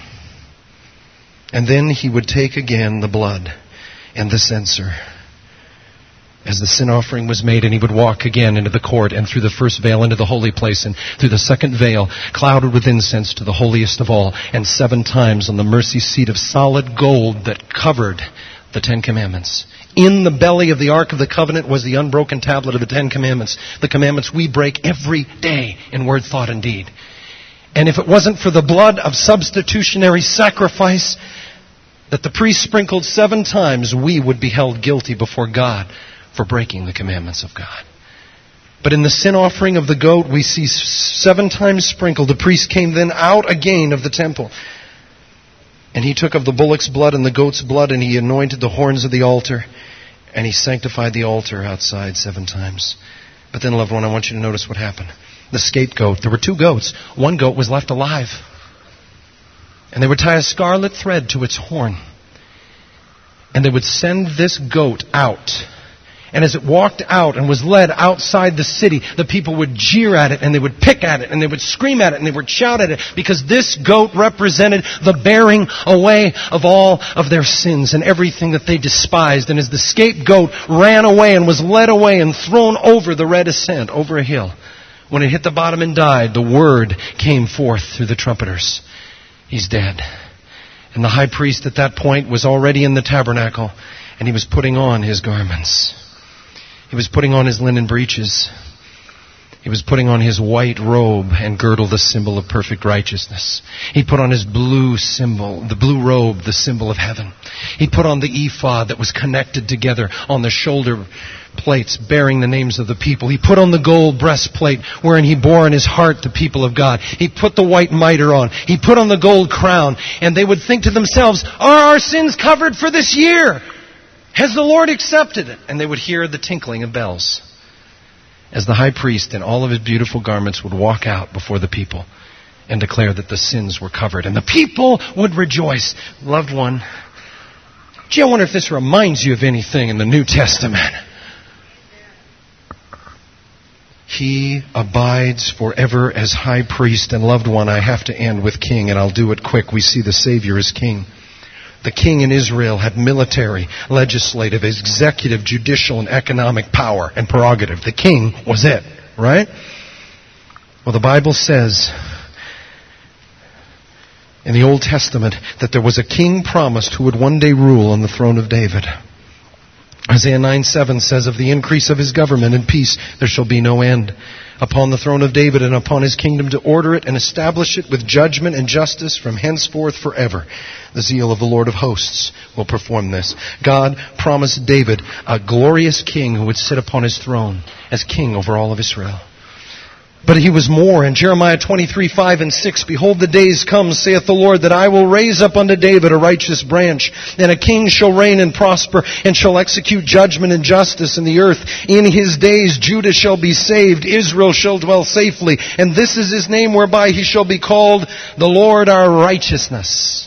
And then he would take again the blood and the censer. as the sin offering was made, and he would walk again into the court and through the first veil into the holy place and through the second veil, clouded with incense to the holiest of all, and seven times on the mercy seat of solid gold that covered the Ten Commandments. In the belly of the Ark of the Covenant was the unbroken tablet of the Ten Commandments, the commandments we break every day in word, thought, and deed. And if it wasn't for the blood of substitutionary sacrifice that the priest sprinkled seven times, we would be held guilty before God for breaking the commandments of God. But in the sin offering of the goat, we see seven times sprinkled. The priest came then out again of the temple. And he took of the bullock's blood and the goat's blood, and he anointed the horns of the altar. And he sanctified the altar outside seven times. But then, loved one, I want you to notice what happened. The scapegoat. There were two goats. One goat was left alive. And they would tie a scarlet thread to its horn. And they would send this goat out. And as it walked out and was led outside the city, the people would jeer at it, and they would pick at it, and they would scream at it, and they would shout at it, because this goat represented the bearing away of all of their sins and everything that they despised. And as the scapegoat ran away and was led away and thrown over the red ascent, over a hill, when it hit the bottom and died, the word came forth through the trumpeters. He's dead. And the high priest at that point was already in the tabernacle, and he was putting on his garments. He was putting on his linen breeches. He was putting on his white robe and girdle, the symbol of perfect righteousness. He put on his blue symbol, the blue robe, the symbol of heaven. He put on the ephod that was connected together on the shoulder plates bearing the names of the people. He put on the gold breastplate wherein he bore in his heart the people of God. He put the white mitre on. He put on the gold crown. And they would think to themselves, are our sins covered for this year? Has the Lord accepted it? And they would hear the tinkling of bells as the high priest in all of his beautiful garments would walk out before the people and declare that the sins were covered. And the people would rejoice. Loved one, gee, I wonder if this reminds you of anything in the New Testament. He abides forever as high priest. And loved one, I have to end with king, and I'll do it quick. We see the Savior as king. The king in Israel had military, legislative, executive, judicial, and economic power and prerogative. The king was it, right? Well, the Bible says in the Old Testament that there was a king promised who would one day rule on the throne of David. Isaiah nine seven says, of the increase of his government and peace there shall be no end, upon the throne of David and upon his kingdom, to order it and establish it with judgment and justice from henceforth forever. The zeal of the Lord of hosts will perform this. God promised David a glorious king who would sit upon his throne as king over all of Israel. But he was more. In Jeremiah twenty-three, five and six, behold, the days come, saith the Lord, that I will raise up unto David a righteous branch, and a king shall reign and prosper, and shall execute judgment and justice in the earth. In his days Judah shall be saved, Israel shall dwell safely, and this is his name whereby he shall be called the Lord our righteousness.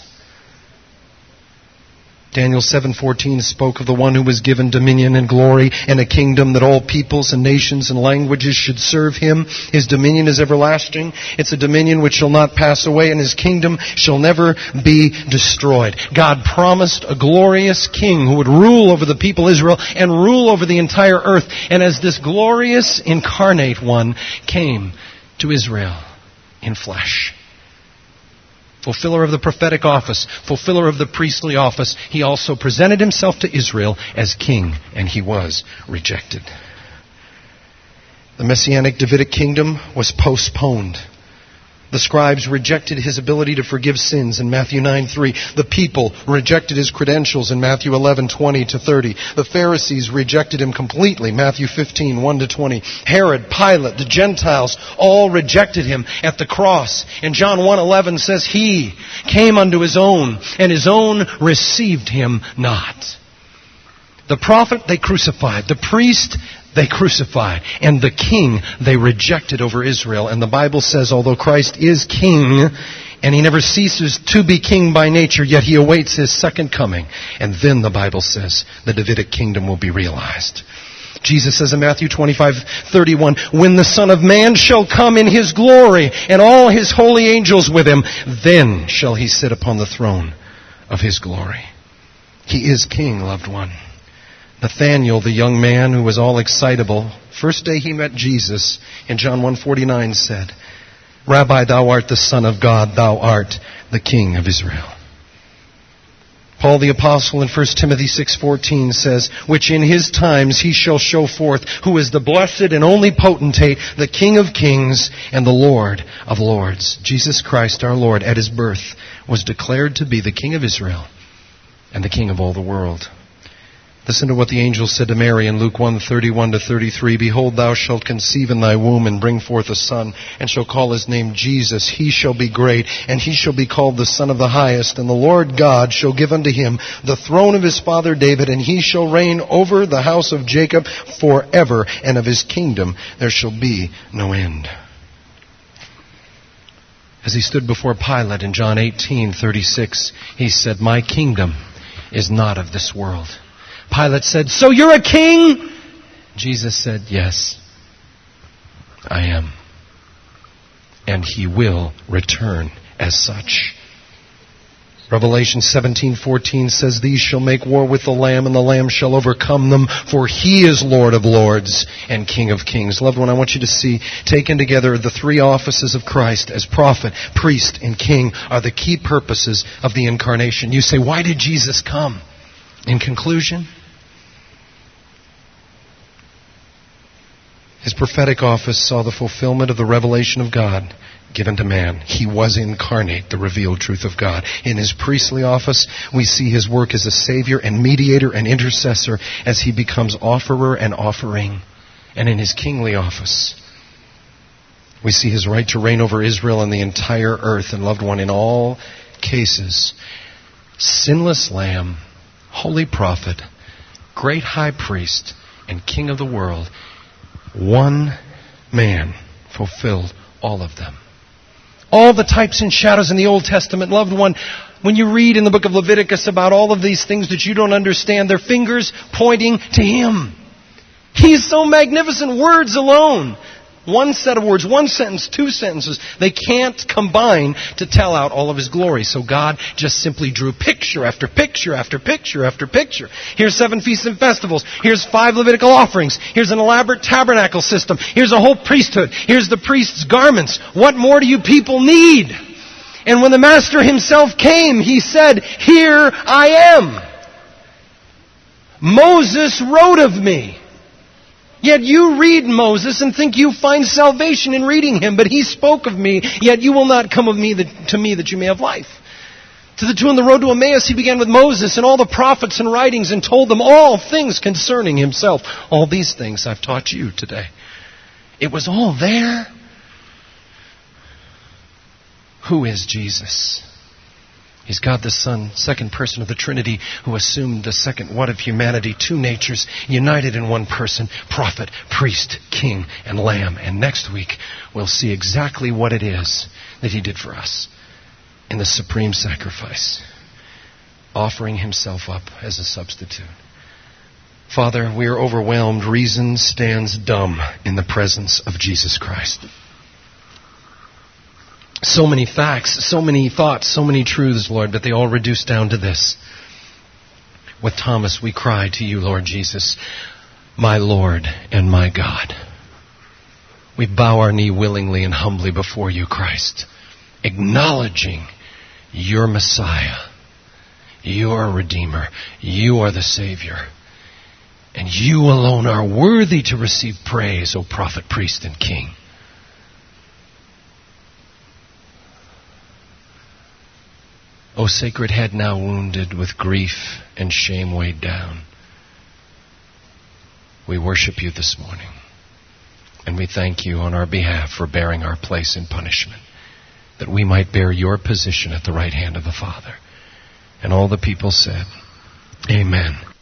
Daniel seven fourteen spoke of the one who was given dominion and glory and a kingdom, that all peoples and nations and languages should serve him. His dominion is everlasting. It's a dominion which shall not pass away, and his kingdom shall never be destroyed. God promised a glorious king who would rule over the people Israel and rule over the entire earth. And as this glorious incarnate one came to Israel in flesh, fulfiller of the prophetic office, fulfiller of the priestly office, he also presented himself to Israel as king, and he was rejected. The Messianic Davidic kingdom was postponed. The scribes rejected his ability to forgive sins in Matthew nine three. The people rejected his credentials in Matthew eleven twenty to thirty. The Pharisees rejected him completely, Matthew fifteen one to twenty. Herod, Pilate, the Gentiles all rejected him at the cross. And John one eleven says, he came unto his own, and his own received him not. The prophet they crucified. The priest they crucified. And the king they rejected over Israel. And the Bible says, although Christ is king, and he never ceases to be king by nature, yet he awaits his second coming. And then the Bible says the Davidic kingdom will be realized. Jesus says in Matthew twenty-five thirty-one, when the Son of Man shall come in his glory, and all his holy angels with him, then shall he sit upon the throne of his glory. He is king, loved one. Nathanael, the young man who was all excitable, first day he met Jesus, in John one forty-nine said, Rabbi, thou art the Son of God, thou art the King of Israel. Paul the Apostle in First Timothy six fourteen says, which in his times he shall show forth, who is the blessed and only potentate, the King of kings and the Lord of lords. Jesus Christ our Lord at his birth was declared to be the King of Israel and the King of all the world. Listen to what the angel said to Mary in Luke one thirty-one to thirty-three. Behold, thou shalt conceive in thy womb and bring forth a son, and shall call his name Jesus. He shall be great, and he shall be called the Son of the Highest. And the Lord God shall give unto him the throne of his father David, and he shall reign over the house of Jacob forever, and of his kingdom there shall be no end. As he stood before Pilate in John eighteen thirty-six, he said, my kingdom is not of this world. Pilate said, so you're a king? Jesus said, yes, I am. And he will return as such. Revelation seventeen fourteen says, these shall make war with the Lamb, and the Lamb shall overcome them, for he is Lord of lords and King of kings. Loved one, I want you to see, taken together, the three offices of Christ as prophet, priest, and king are the key purposes of the incarnation. You say, why did Jesus come? In conclusion, his prophetic office saw the fulfillment of the revelation of God given to man. He was incarnate, the revealed truth of God. In his priestly office, we see his work as a savior and mediator and intercessor as he becomes offerer and offering. And in his kingly office, we see his right to reign over Israel and the entire earth. And loved one, in all cases, sinless lamb, holy prophet, great high priest, and king of the world, one man fulfilled all of them. All the types and shadows in the Old Testament, loved one, when you read in the book of Leviticus about all of these things that you don't understand, they're fingers pointing to him. He's so magnificent. Words alone, one set of words, one sentence, two sentences, they can't combine to tell out all of his glory. So God just simply drew picture after picture after picture after picture. Here's seven feasts and festivals. Here's five Levitical offerings. Here's an elaborate tabernacle system. Here's a whole priesthood. Here's the priest's garments. What more do you people need? And when the Master himself came, he said, here I am. Moses wrote of me. Yet you read Moses and think you find salvation in reading him, but he spoke of me, yet you will not come of me that, to me that you may have life. To the two on the road to Emmaus, he began with Moses and all the prophets and writings and told them all things concerning himself. All these things I've taught you today. It was all there. Who is Jesus? He's God the Son, second person of the Trinity, who assumed the second what of humanity, two natures, united in one person, prophet, priest, king, and lamb. And next week, we'll see exactly what it is that he did for us in the supreme sacrifice, offering himself up as a substitute. Father, we are overwhelmed. Reason stands dumb in the presence of Jesus Christ. So many facts, so many thoughts, so many truths, Lord, but they all reduce down to this. With Thomas, we cry to you, Lord Jesus, my Lord and my God. We bow our knee willingly and humbly before you, Christ, acknowledging your Messiah, your Redeemer. You are the Savior. And you alone are worthy to receive praise, O prophet, priest, and king. O sacred head now wounded with grief and shame weighed down, we worship you this morning. And we thank you on our behalf for bearing our place in punishment, that we might bear your position at the right hand of the Father. And all the people said, Amen.